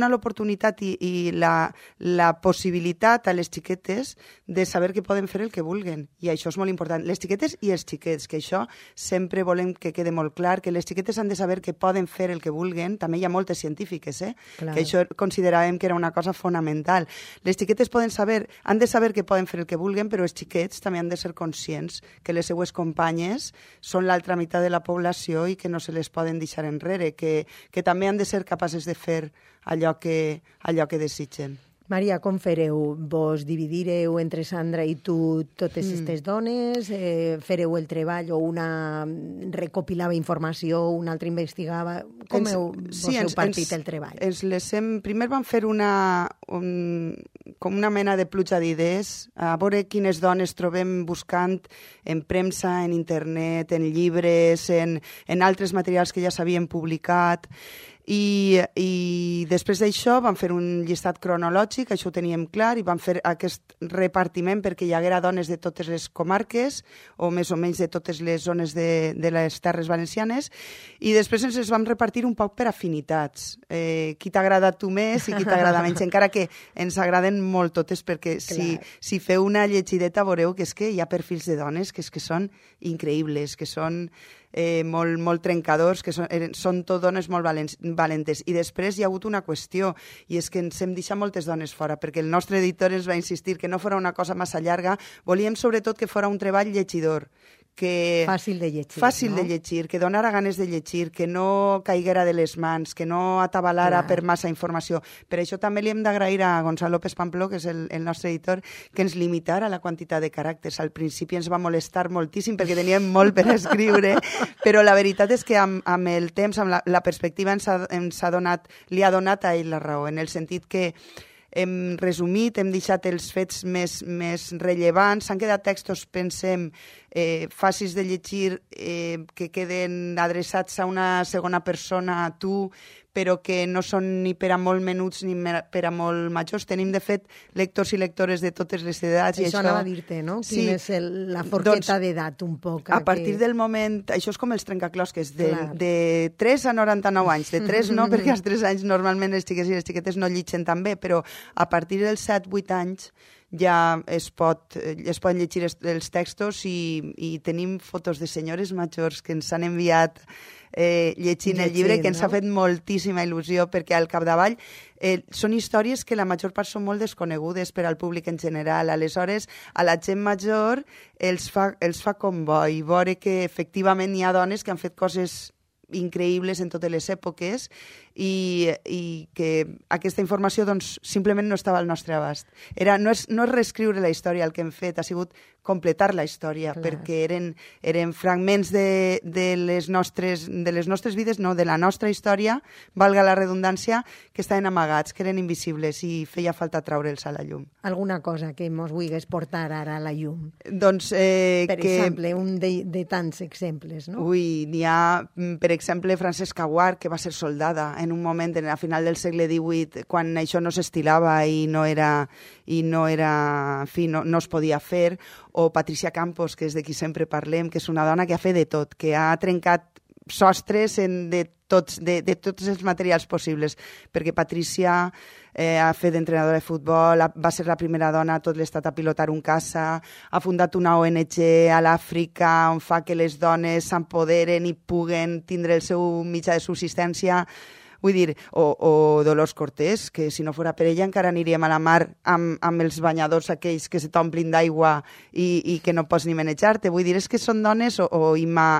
i la possibilitat a les xiquetes de saber que poden fer el que vulguen, i això és molt important. Les xiquetes i els xiquets, que això sempre volem que quede molt clar, que les xiquetes han de saber que poden fer el que vulguen. També hi ha moltes científiques, que això consideràvem que era una cosa fonamental. Les xiquetes han de saber que poden fer el que vulguen, però els xiquets també han de ser conscients que les seues companyes són l'altra meitat de la població i que no se les poden deixar enrere, que també han de ser capaces de fer allò que desitgen. Maria, com fareu? Vos dividireu entre Sandra i tu totes aquestes dones? Fareu el treball o una recopilava informació, una altra investigava? Com heu partit el treball? Primer vam fer com una mena de pluja d'idees, a veure quines dones trobem buscant en premsa, en internet, en llibres, en altres materials que ja s'havien publicat. I després d'això vam fer un llistat cronològic, això ho teníem clar, i vam fer aquest repartiment perquè hi haguera dones de totes les comarques, o més o menys de totes les zones de les Terres Valencianes, i després ens les vam repartir un poc per afinitats. Qui t'agrada tu més i qui t'agrada menys, encara que ens agraden molt totes, perquè si feu una llegideta veureu que és que hi ha perfils de dones que són increïbles, que són molt trencadors, que són tot dones molt valentes. I després hi ha hagut una qüestió, i és que ens hem deixat moltes dones fora, perquè el nostre editor ens va insistir que no fora una cosa massa llarga, volíem sobretot que fora un treball llegidor, fàcil de llegir, que donara ganes de llegir, que no caiguera de les mans, que no atabalara per massa informació. Per això també li hem d'agrair a Gonzalo López Pampló, que és el nostre editor, que ens limitara la quantitat de caràcters. Al principi ens va molestar moltíssim perquè teníem molt per escriure, però la veritat és que amb el temps, amb la perspectiva, li ha donat a ell la raó, en el sentit que hem resumit, hem deixat els fets més rellevants, s'han quedat textos, pensem, fàcils de llegir, que queden adreçats a una segona persona, a tu, però que no són ni per a molt menuts ni per a molt majors. Tenim, de fet, lectors i lectores de totes les edats. Això anava a dir-te, no? Quina és la forqueta d'edat, un poc? A partir del moment... Això és com els trencaclosques, de 3 a 99 anys. De 3 no, perquè als 3 anys normalment els xiquets i les xiquetes no llitgen tan bé, però a partir dels 7-8 anys ja es poden llegir els textos i tenim fotos de senyores majors que ens han enviat llegint el llibre, que ens ha fet moltíssima il·lusió, perquè al capdavall són històries que la major part són molt desconegudes per al públic en general. Aleshores, a la gent major els fa com bo, i veure que efectivament hi ha dones que han fet coses increïbles en totes les èpoques i que aquesta informació doncs, simplement no estava al nostre abast. No és reescriure la història el que hem fet, ha sigut completar la història, perquè eren fragments de les nostres vides, no, de la nostra història, valga la redundància, que estaven amagats, que eren invisibles i feia falta traure'ls a la llum. Alguna cosa que mos vulguis portar ara a la llum? Doncs per exemple, un de tants exemples, no? Ui, n'hi ha, per exemple, Francesca Guard, que va ser soldada en un moment, a final del segle XVIII, quan això no s'estilava i no es podia fer, o Patricia Campos, que és de qui sempre parlem, que és una dona que ha fet de tot, que ha trencat sostres de tots els materials possibles, perquè Patricia ha fet d'entrenadora de futbol, va ser la primera dona a tot l'estat a pilotar un caça, ha fundat una ONG a l'Àfrica on fa que les dones s'empoderen i puguen tindre el seu mitjà de subsistència. Vull dir, o Dolors Cortés, que si no fora per ella encara aniríem a la mar amb els banyadors aquells que se t'omplin d'aigua i que no pots ni manejar-te. Vull dir, és que són dones, o Ima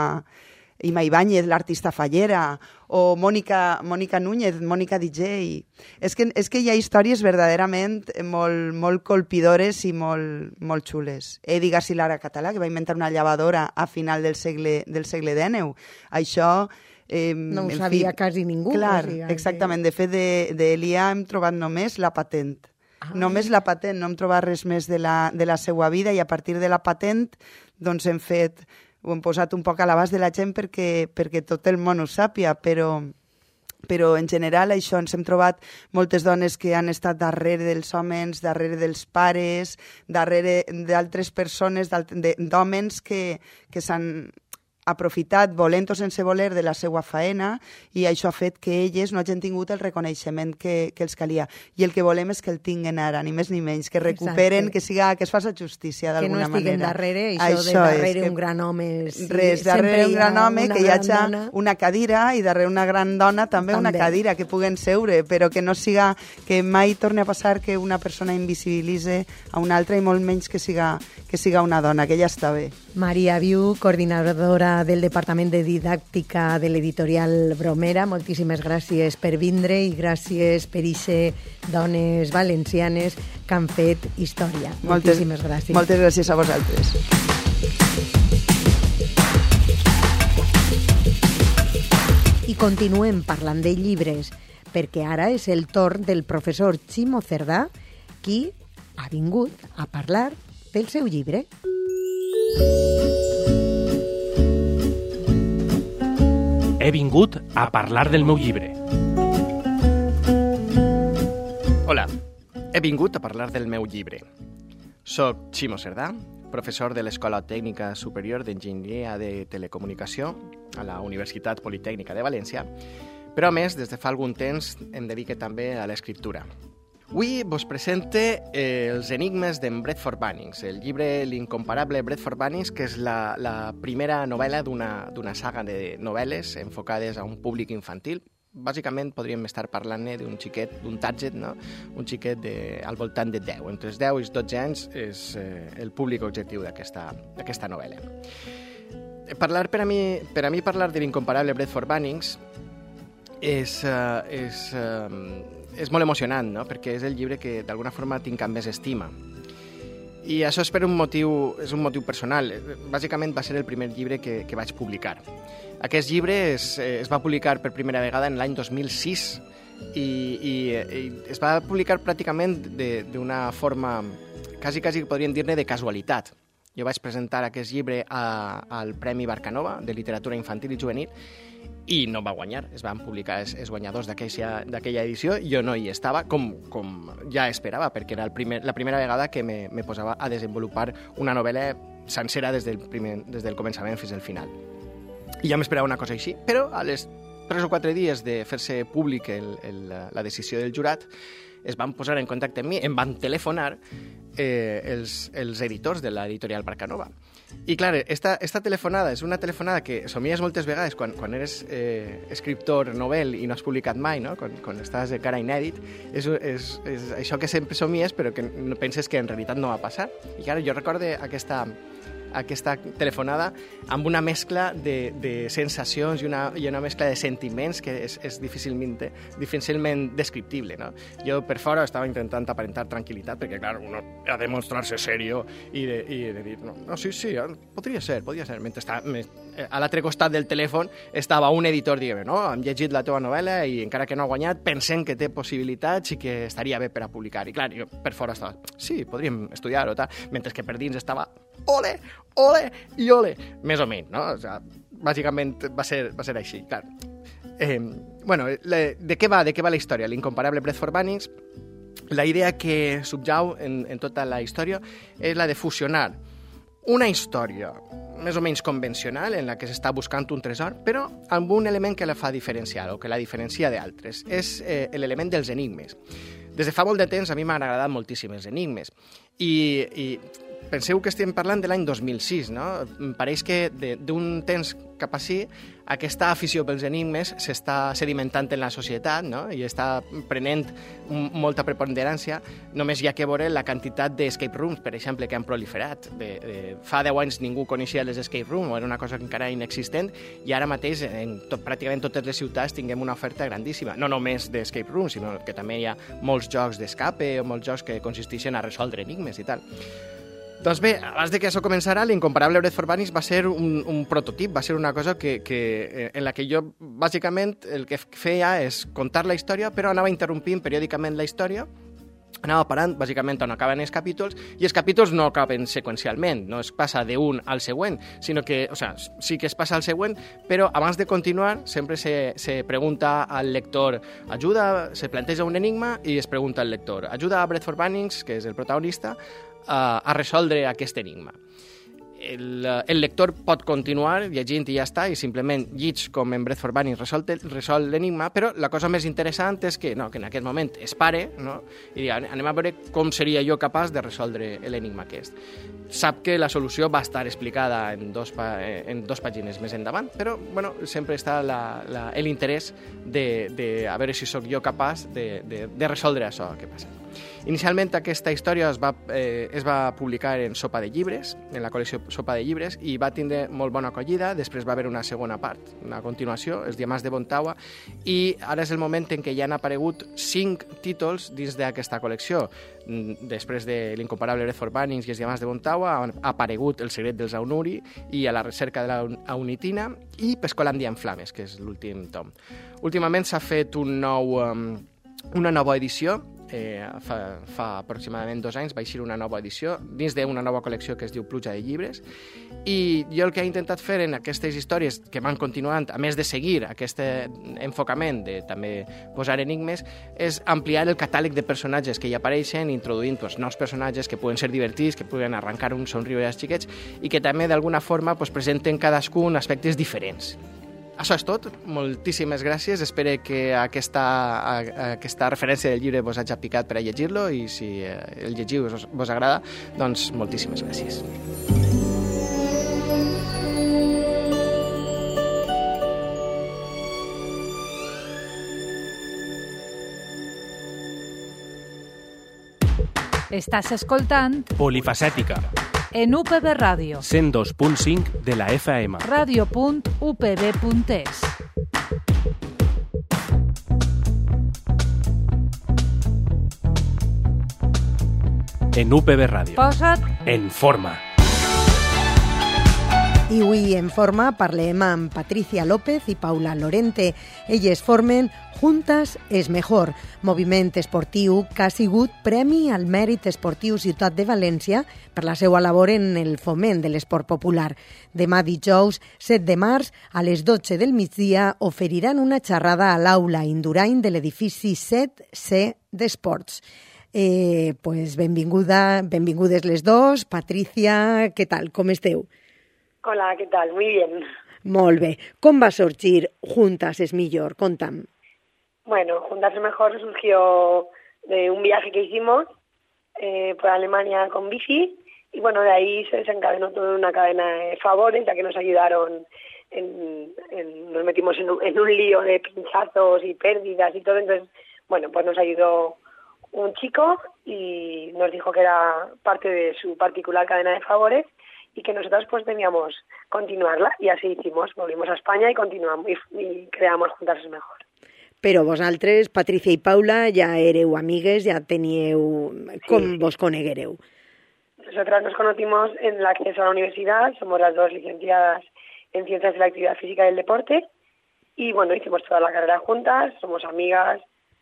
Ibáñez, l'artista fallera, o Mònica Núñez, Mònica DJ. És que hi ha històries verdaderament molt colpidores i molt xules. Edi Garcilara Català, que va inventar una llevadora a final del segle XIX. Això... no ho sabia quasi ningú. Clar, exactament. De fet, d'Elia hem trobat només la patent. Només la patent, no hem trobat res més de la seva vida, i a partir de la patent doncs ho hem posat un poc a l'abast de la gent perquè tot el món ho sàpia, però en general això, ens hem trobat moltes dones que han estat darrere dels homes, darrere dels pares, darrere d'altres persones, d'homes que s'han aprofitat, volent o sense voler, de la seva faena, i això ha fet que elles no hagin tingut el reconeixement que els calia. I el que volem és que el tinguen ara, ni més ni menys, que recuperen, que es faci justícia d'alguna manera. Que no estiguen darrere, això de darrere un gran home... Res, darrere un gran home, que hi hagi una cadira, i darrere una gran dona també una cadira, que puguen seure, però que no siga, que mai torni a passar que una persona invisibilitze a una altra, i molt menys que siga una dona, que ja està bé. Maria Viu, coordinadora del Departament de Didàctica de l'editorial Bromera, moltíssimes gràcies per vindre i gràcies per ixe dones valencianes que han fet història. Moltíssimes gràcies. Moltes gràcies a vosaltres. I continuem parlant de llibres, perquè ara és el torn del professor Ximo Cerdà, qui ha vingut a parlar del seu llibre. He vingut a parlar del meu llibre. Hola, he vingut a parlar del meu llibre. Soc Ximo Cerdà, professor de l'Escola Tècnica Superior d'Enginyeria de Telecomunicació a la Universitat Politècnica de València, però a més, des de fa algun temps, em dedique també a l'escriptura. Avui vos presente Els enigmes d'en Bradford Bunnings, el llibre L'incomparable Bradford Bunnings, que és la primera novel·la d'una saga de novel·les enfocades a un públic infantil. Bàsicament podríem estar parlant d'un xiquet, d'un target, no? Un xiquet al voltant de 10. Entre els 10 i els 12 anys és el públic objectiu d'aquesta novel·la. Per a mi parlar de l'incomparable Bradford Bunnings és molt emocionant, no? Perquè és el llibre que d'alguna forma tinc amb més estima. I això és un motiu personal. Bàsicament va ser el primer llibre que vaig publicar. Aquest llibre es va publicar per primera vegada en l'any 2006 i es va publicar pràcticament d'una forma quasi podríem dir-ne de casualitat. Jo vaig presentar aquest llibre al Premi Barcanova de Literatura Infantil i Juvenil i no va guanyar. Es van publicar els guanyadors d'aquella edició i jo no hi estava, com ja esperava, perquè era la primera vegada que me posava a desenvolupar una novel·la sencera des del començament fins al final. I ja m'esperava una cosa així, però a les 3 o 4 dies de fer-se públic la decisió del jurat es van posar en contacte amb mi, em van telefonar els editors de l'editorial Barcanova. I clar, esta telefonada és una telefonada que somies moltes vegades quan eres escriptor novel i no has publicat mai, no? Quan estàs de cara inèdit, és això que sempre somies però que penses que en realitat no va passar. I clar, jo recordo aquesta aquesta telefonada amb una mescla de sensacions i una mescla de sentiments que és difícilment descriptible, no? Jo per fora estava intentant aparentar tranquil·litat perquè, clar, uno ha de mostrar-se serio i de dir, no, sí, podria ser, mentre a l'altre costat del telèfon estava un editor dient, no, hem llegit la teva novel·la i encara que no ha guanyat, pensem que té possibilitats i que estaria bé per a publicar. I clar, jo per fora estava, sí, podríem estudiar-ho, mentre que per dins estava ole, i ole, més o menys, no? O sigui, bàsicament va ser així, clar. De què va la història? L'incomparable Bradford Bunnings, la idea que subjau en tota la història és la de fusionar una història més o menys convencional en la que s'està buscant un tresor, però amb un element que la fa diferenciar o que la diferencia d'altres. És l'element dels enigmes. Des de fa molt de temps a mi m'han agradat moltíssim els enigmes i penseu que estem parlant de l'any 2006, no? Pareix que d'un temps cap així aquesta afició pels enigmes s'està sedimentant en la societat, no? I està prenent molta preponderància. Només hi ha que veure la quantitat d'escape rooms, per exemple, que han proliferat. Fa 10 anys ningú coneixia les escape rooms, era una cosa encara inexistent, i ara mateix en pràcticament totes les ciutats tinguem una oferta grandíssima. No només d'escape rooms, sinó que també hi ha molts jocs d'escape o molts jocs que consisteixen a resoldre enigmes i tal. Doncs bé, abans de que això començara, l'incomparable Bradford Bunnings va ser un prototip, va ser una cosa en la que jo, bàsicament, el que feia és contar la història, però anava interrompint periòdicament la història, anava parant, bàsicament, on acaben els capítols, i els capítols no acaben seqüencialment, no es passa d'un al següent, sinó que, sí que es passa al següent, però abans de continuar sempre se pregunta al lector ajuda, se planteja un enigma i es pregunta al lector ajuda a Bradford Bunnings, que és el protagonista, a resoldre aquest enigma. El lector pot continuar llegint i ja està, i simplement llits com en Bradford Bunnings resol l'enigma, però la cosa més interessant és que en aquest moment es pare, no? I diu, anem a veure com seria jo capaç de resoldre l'enigma aquest. Sap que la solució va estar explicada en dos pàgines més endavant, però sempre està l'interès de a veure si sóc jo capaç de resoldre això que passa. Inicialment aquesta història es va publicar en Sopa de Llibres, en la col·lecció Sopa de Llibres, i va tindre molt bona acollida. Després va haver una segona part, una continuació, Els diamants de Bontaua, i ara és el moment en què ja han aparegut 5 títols dins d'aquesta col·lecció. Després de l'incomparable Bradford Bunnings i Els diamants de Bontaua ha aparegut El secret dels Aunuri i A la recerca de l'Aunitina i Pescolàndia en flames, que és l'últim tom. Últimament s'ha fet una nova edició. Fa aproximadament 2 anys va eixir una nova edició dins d'una nova col·lecció que es diu Pluja de Llibres, i jo el que he intentat fer en aquestes històries que van continuant, a més de seguir aquest enfocament de també posar enigmes, és ampliar el catàleg de personatges que hi apareixen, introduint nous personatges que poden ser divertits, que poden arrencar un somriure als xiquets i que també d'alguna forma presenten cadascun aspectes diferents. Això és tot. Moltíssimes gràcies. Espero que aquesta referència del llibre vos hagi picat per a llegir-lo, i si el llegiu vos agrada, doncs moltíssimes gràcies. Estàs escoltant Polifacètica, en UPB Ràdio. 102.5 de la FM. Radio.upb.es. En UPB Ràdio. Posa't en forma. I avui en forma parlem amb Patricia López i Paula Lorente. Elles formen Juntas es Mejor, moviment esportiu que ha sigut Premi al Mèrit Esportiu Ciutat de València per la seva labor en el foment de l'esport popular. Demà dijous, 7 de març, a les 12 del migdia, oferiran una xerrada a l'Aula Indurain de l'edifici 7C d'Esports. Benvingudes les dos. Patricia, què tal? Com esteu? Hola, ¿qué tal? Muy bien. Molt bé. Com va sorgir Juntas es Millor? Conta'm. Bueno, Juntas es Mejor surgió de un viaje que hicimos por Alemania con bici, y bueno, de ahí se desencadenó toda una cadena de favores, ya que nos ayudaron, nos metimos en un lío de pinchazos y pérdidas y todo. Entonces, bueno, pues nos ayudó un chico y nos dijo que era parte de su particular cadena de favores, y que nosotros pues debíamos continuarla, y así hicimos, volvimos a España y continuamos y creamos Juntas es Mejor. Però vosaltres, Patricia i Paula, ja éreu amigues, ja teníeu... Com vos coneguereu? Nosotras nos conocimos en el acceso a la universidad, somos las dos licenciadas en Ciencias de la Actividad Física y el Deporte, y bueno, hicimos toda la carrera juntas, somos amigas,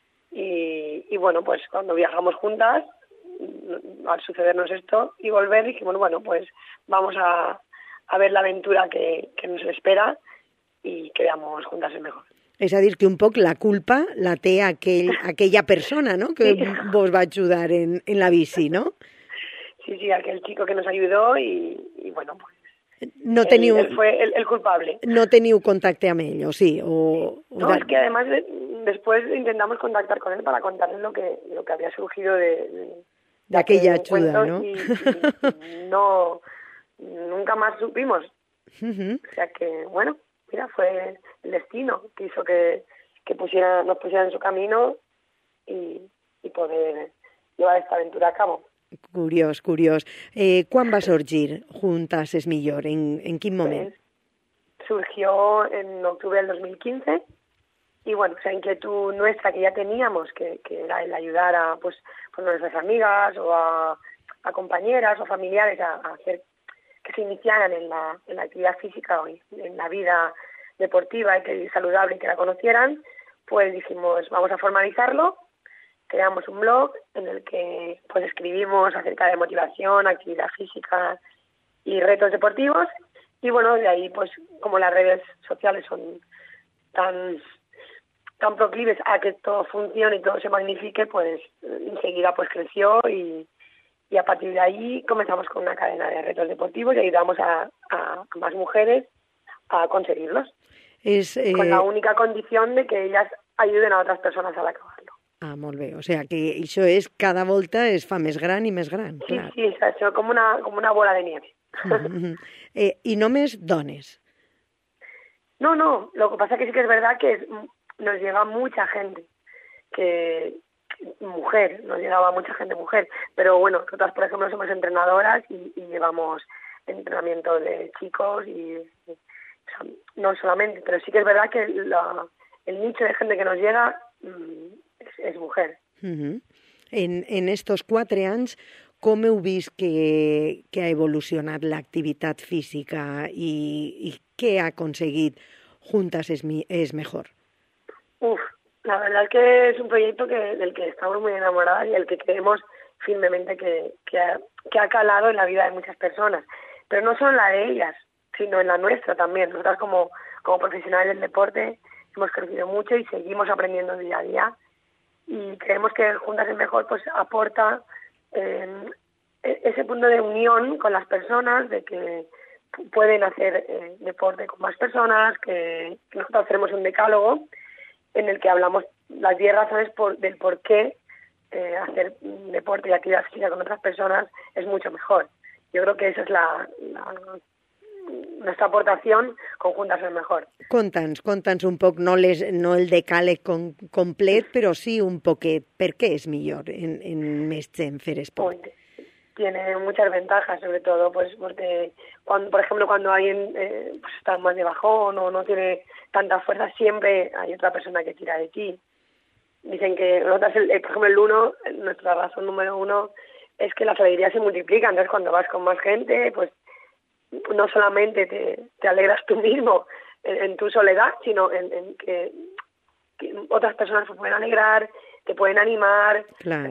y bueno, pues cuando viajamos juntas, al sucedernos esto y volver, dijimos, bueno, pues vamos a ver la aventura que nos espera y creamos Juntas es Mejor. És a dir, que un poc la culpa la té aquella persona, ¿no?, que vos va ajudar en la bici, ¿no? Sí, aquel chico que nos ayudó y bueno, pues no él fue el culpable. No teniu contacte amb ell, o sí? No, es que además después intentamos contactar con él para contarle lo que había surgido de aquella ayuda, ¿no? Y no, nunca más supimos. O sea que, bueno, mira, fue el destino que hizo que nos pusiera en su camino y poder llevar esta aventura a cabo. Curiós. Quan va sorgir Juntas es Millor? ¿En quin moment? Pues surgió en octubre del 2015 y bueno, esa inquietud nuestra que ya teníamos, que era el ayudar a pues nuestras amigas o a compañeras o familiares a hacer que se iniciaran en la actividad física o en la vida deportiva y saludable y que la conocieran, pues dijimos, vamos a formalizarlo. Creamos un blog en el que pues escribimos acerca de motivación, actividad física y retos deportivos, y bueno, de ahí pues como las redes sociales son tan proclives a que todo funcione y todo se magnifique, pues enseguida pues creció y a partir de ahí comenzamos con una cadena de retos deportivos y ayudamos a más mujeres a conseguirlos, con la única condición de que ellas ayuden a otras personas al acabarlo. Ah, molt bé. O sea, que això és, cada volta es fa més gran i més gran. Clar. Sí, això com una bola de nieve. ¿Y només dones? No, lo que pasa es que sí que es verdad que nos llega mucha gente, nos llegaba mucha gente mujer, pero bueno, nosotras por ejemplo somos entrenadoras y llevamos entrenamiento de chicos y no solamente, pero sí que es verdad que el nicho de gente que nos llega és mujer. En estos 4 anys, com heu vist que ha evolucionat l'activitat física i què ha aconseguit Juntas es Mejor? La verdad es que es un proyecto del que estamos muy enamoradas y el que creemos firmemente que ha calado en la vida de muchas personas, pero no solo en la de ellas, sino en la nuestra también. Nosotras como profesionales del deporte hemos crecido mucho y seguimos aprendiendo día a día. Y creemos que Juntas es Mejor pues aporta ese punto de unión con las personas, de que pueden hacer deporte con más personas, que nosotros tenemos un decálogo en el que hablamos las 10 razones del por qué hacer deporte y actividad física con otras personas es mucho mejor. Yo creo que esa es nuestra aportación con Juntas es Mejor. Conta'ns un poc, no el decàleg complet, però sí un poquet. Per què és millor en més gent fer esport? Tiene muchas ventajas, sobre todo pues porque por ejemplo cuando alguien pues está más de bajón o no tiene tanta fuerza, siempre hay otra persona que tira de ti. Dicen que nosotras, por ejemplo, nuestra razón número 1 es que la solidaridad se multiplica. Entonces cuando vas con más gente, pues no solamente te alegras tú mismo en tu soledad, sino en que otras personas se pueden alegrar, te pueden animar. Claro.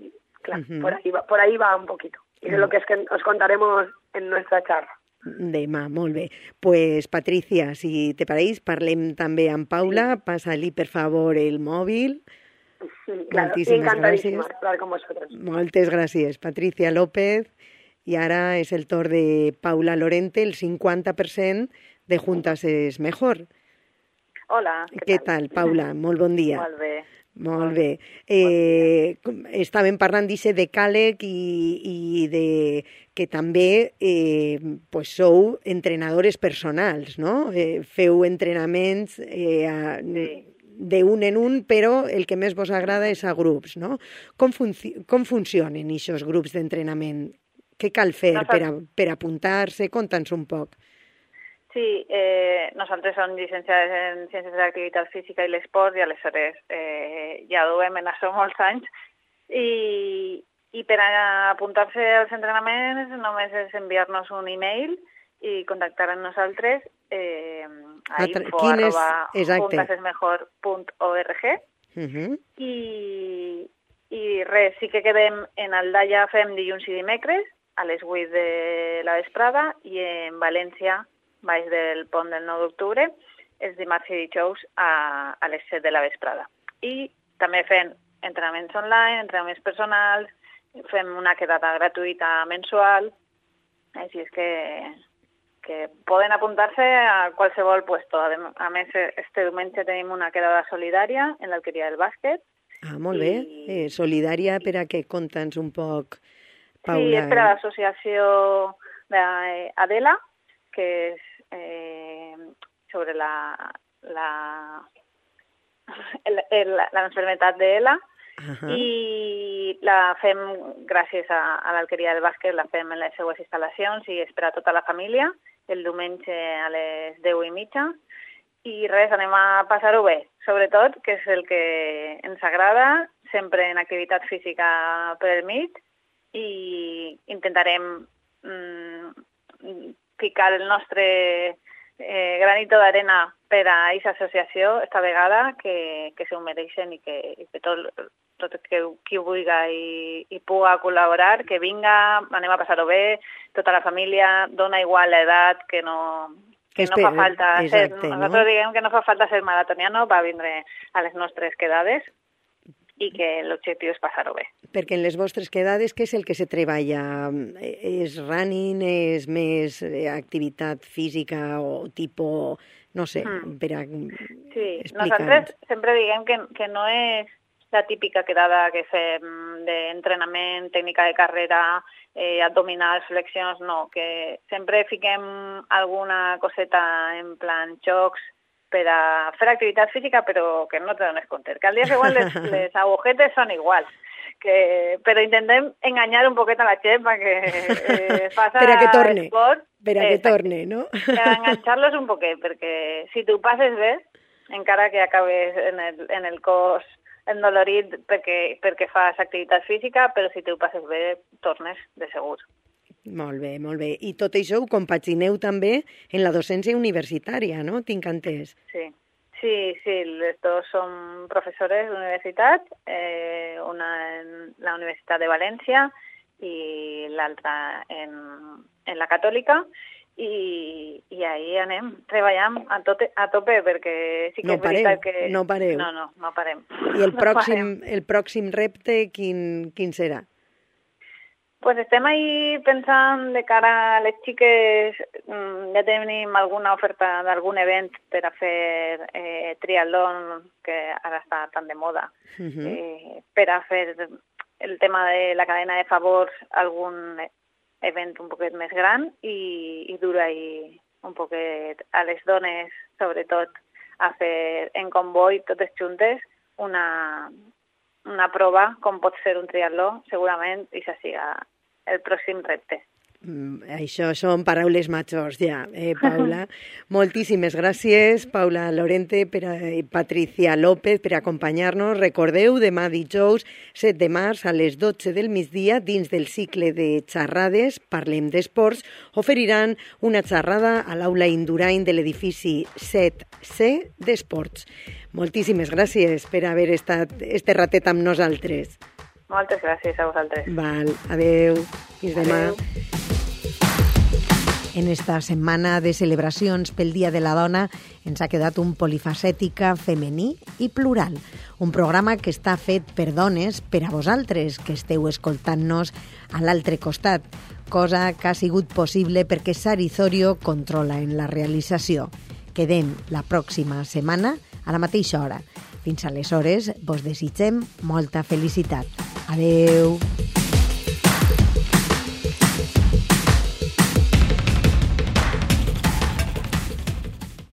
Por ahí va un poquito. Y es lo que os contaremos en nuestra charla. Demà, molt bé. Pues, Patricia, si te pareix, parlem també amb Paula. Passa-li, per favor, el mòbil. Claro, encantadísima de hablar con vosotros. Moltes gràcies, Patricia López. I ara és el torn de Paula Lorente, el 50% de Juntas es Mejor. Hola, què tal, Paula? Molt bon dia. Molt bé. Molt bé. Estàvem parlant d'aquest decàleg i de que també pues sou entrenadores personals, no? Feu entrenaments d'un en un, però el que més vos agrada és a grups, no? Com funcionen aquests grups d'entrenament? Què cal fer per apuntar-se? Conta'ns un poc. Sí, nosaltres som llicenciades en Ciències de l'Activitat Física i l'Esport i aleshores ja duem en això molts anys i per apuntar-se als entrenaments només és enviar-nos un e-mail i contactar amb nosaltres a info@juntasesmejor.org i res, sí que quedem en Aldaia, fem dilluns i dimecres a les 8 de la vesprada i en València, baix del pont del 9 d'octubre, és dimarts i dijous a les 7 de la vesprada. I també fem entrenaments online, entrenaments personals, fem una quedada gratuïta mensual, així és que poden apuntar-se a qualsevol puesto. A més, este diumenge tenim una quedada solidària en l'Alqueria del Bàsquet. Ah, molt bé. Solidària per a què? Conta'ns un poc, Paula. Sí, és per a l'associació d'Adela, que és sobre la enfermedad de ELA, i la fem gràcies a l'Alqueria del Bàsquet, la fem en les seues instal·lacions i és per a tota la família, el diumenge a les 10:30. I res, anem a passar-ho bé, sobretot, que és el que ens agrada, sempre en activitat física per el mig, i intentarem ficar el nostre granito d'arena per a aquesta associació esta vegada, que se ho mereixen i que tot qui ho vulgui i puga col·laborar, que vinga, anem a passar-ho bé, tota la família, dona igual l'edat, que no fa falta ser... Nosaltres diguem que no fa falta ser maratoniano per vindre a les nostres quedades i que l'objectiu és passar-ho bé. Perquè en les vostres quedades, què és el que se treballa? És running, és més activitat física o tipus, no sé, per a explicar-nos? Nosaltres sempre diguem que no és la típica quedada que fem d'entrenament, tècnica de carrera, abdominals, flexions, no, que sempre fiquem alguna coseta en plan xocs per a fer activitat física, però que no te dones compte. Que al dia següent les agujetes són iguals. Però intentem enganyar un poquet a la gent perquè faça esport. Per a que torne, no? Per a enganxar-los un poquet, perquè si tu passes bé, encara que acabes en el cos endolorit perquè fas activitat física, però si tu passes bé, tornes de segur. Molt bé, molt bé. I tot això ho compagineu també en la docència universitària, no? Tinc entès. Sí, les dos som professores d'universitat, una en la Universitat de València i l'altra en la Catòlica, i ahí anem treballant a tope perquè sí que és veritat que... No pareu. No parem. I el pròxim repte quin serà? Pues estem ahí pensant de cara a les xiques, ja tenim alguna oferta d'algun event per a fer triatlón, que ara està tan de moda, per a fer el tema de la cadena de favors, algun event un poquet més gran i dur ahí un poquet a les dones, sobretot, a fer en comboi, totes juntes, una prova, com pot ser un triatló, segurament, i això siga el pròxim repte. Això són paraules majors, ja, Paula. Moltíssimes gràcies, Paula Lorente i Patricia López, per acompanyar-nos. Recordeu, demà dijous, 7 de març, a les 12 del migdia, dins del cicle de xerrades Parlem d'Esports, oferiran una xerrada a l'aula Indurain de l'edifici 7C d'Esports. Moltíssimes gràcies per haver estat este ratet amb nosaltres. Moltes gràcies a vosaltres. Val, adeu. Fins demà. En esta setmana de celebracions pel Dia de la Dona ens ha quedat un polifacètica, femení i plural. Un programa que està fet per dones, per a vosaltres, que esteu escoltant-nos a l'altre costat, cosa que ha sigut possible perquè Sari Zorio controla en la realització. Quedem la pròxima setmana a la mateixa hora. Fins aleshores, vos desitgem molta felicitat. Adeu!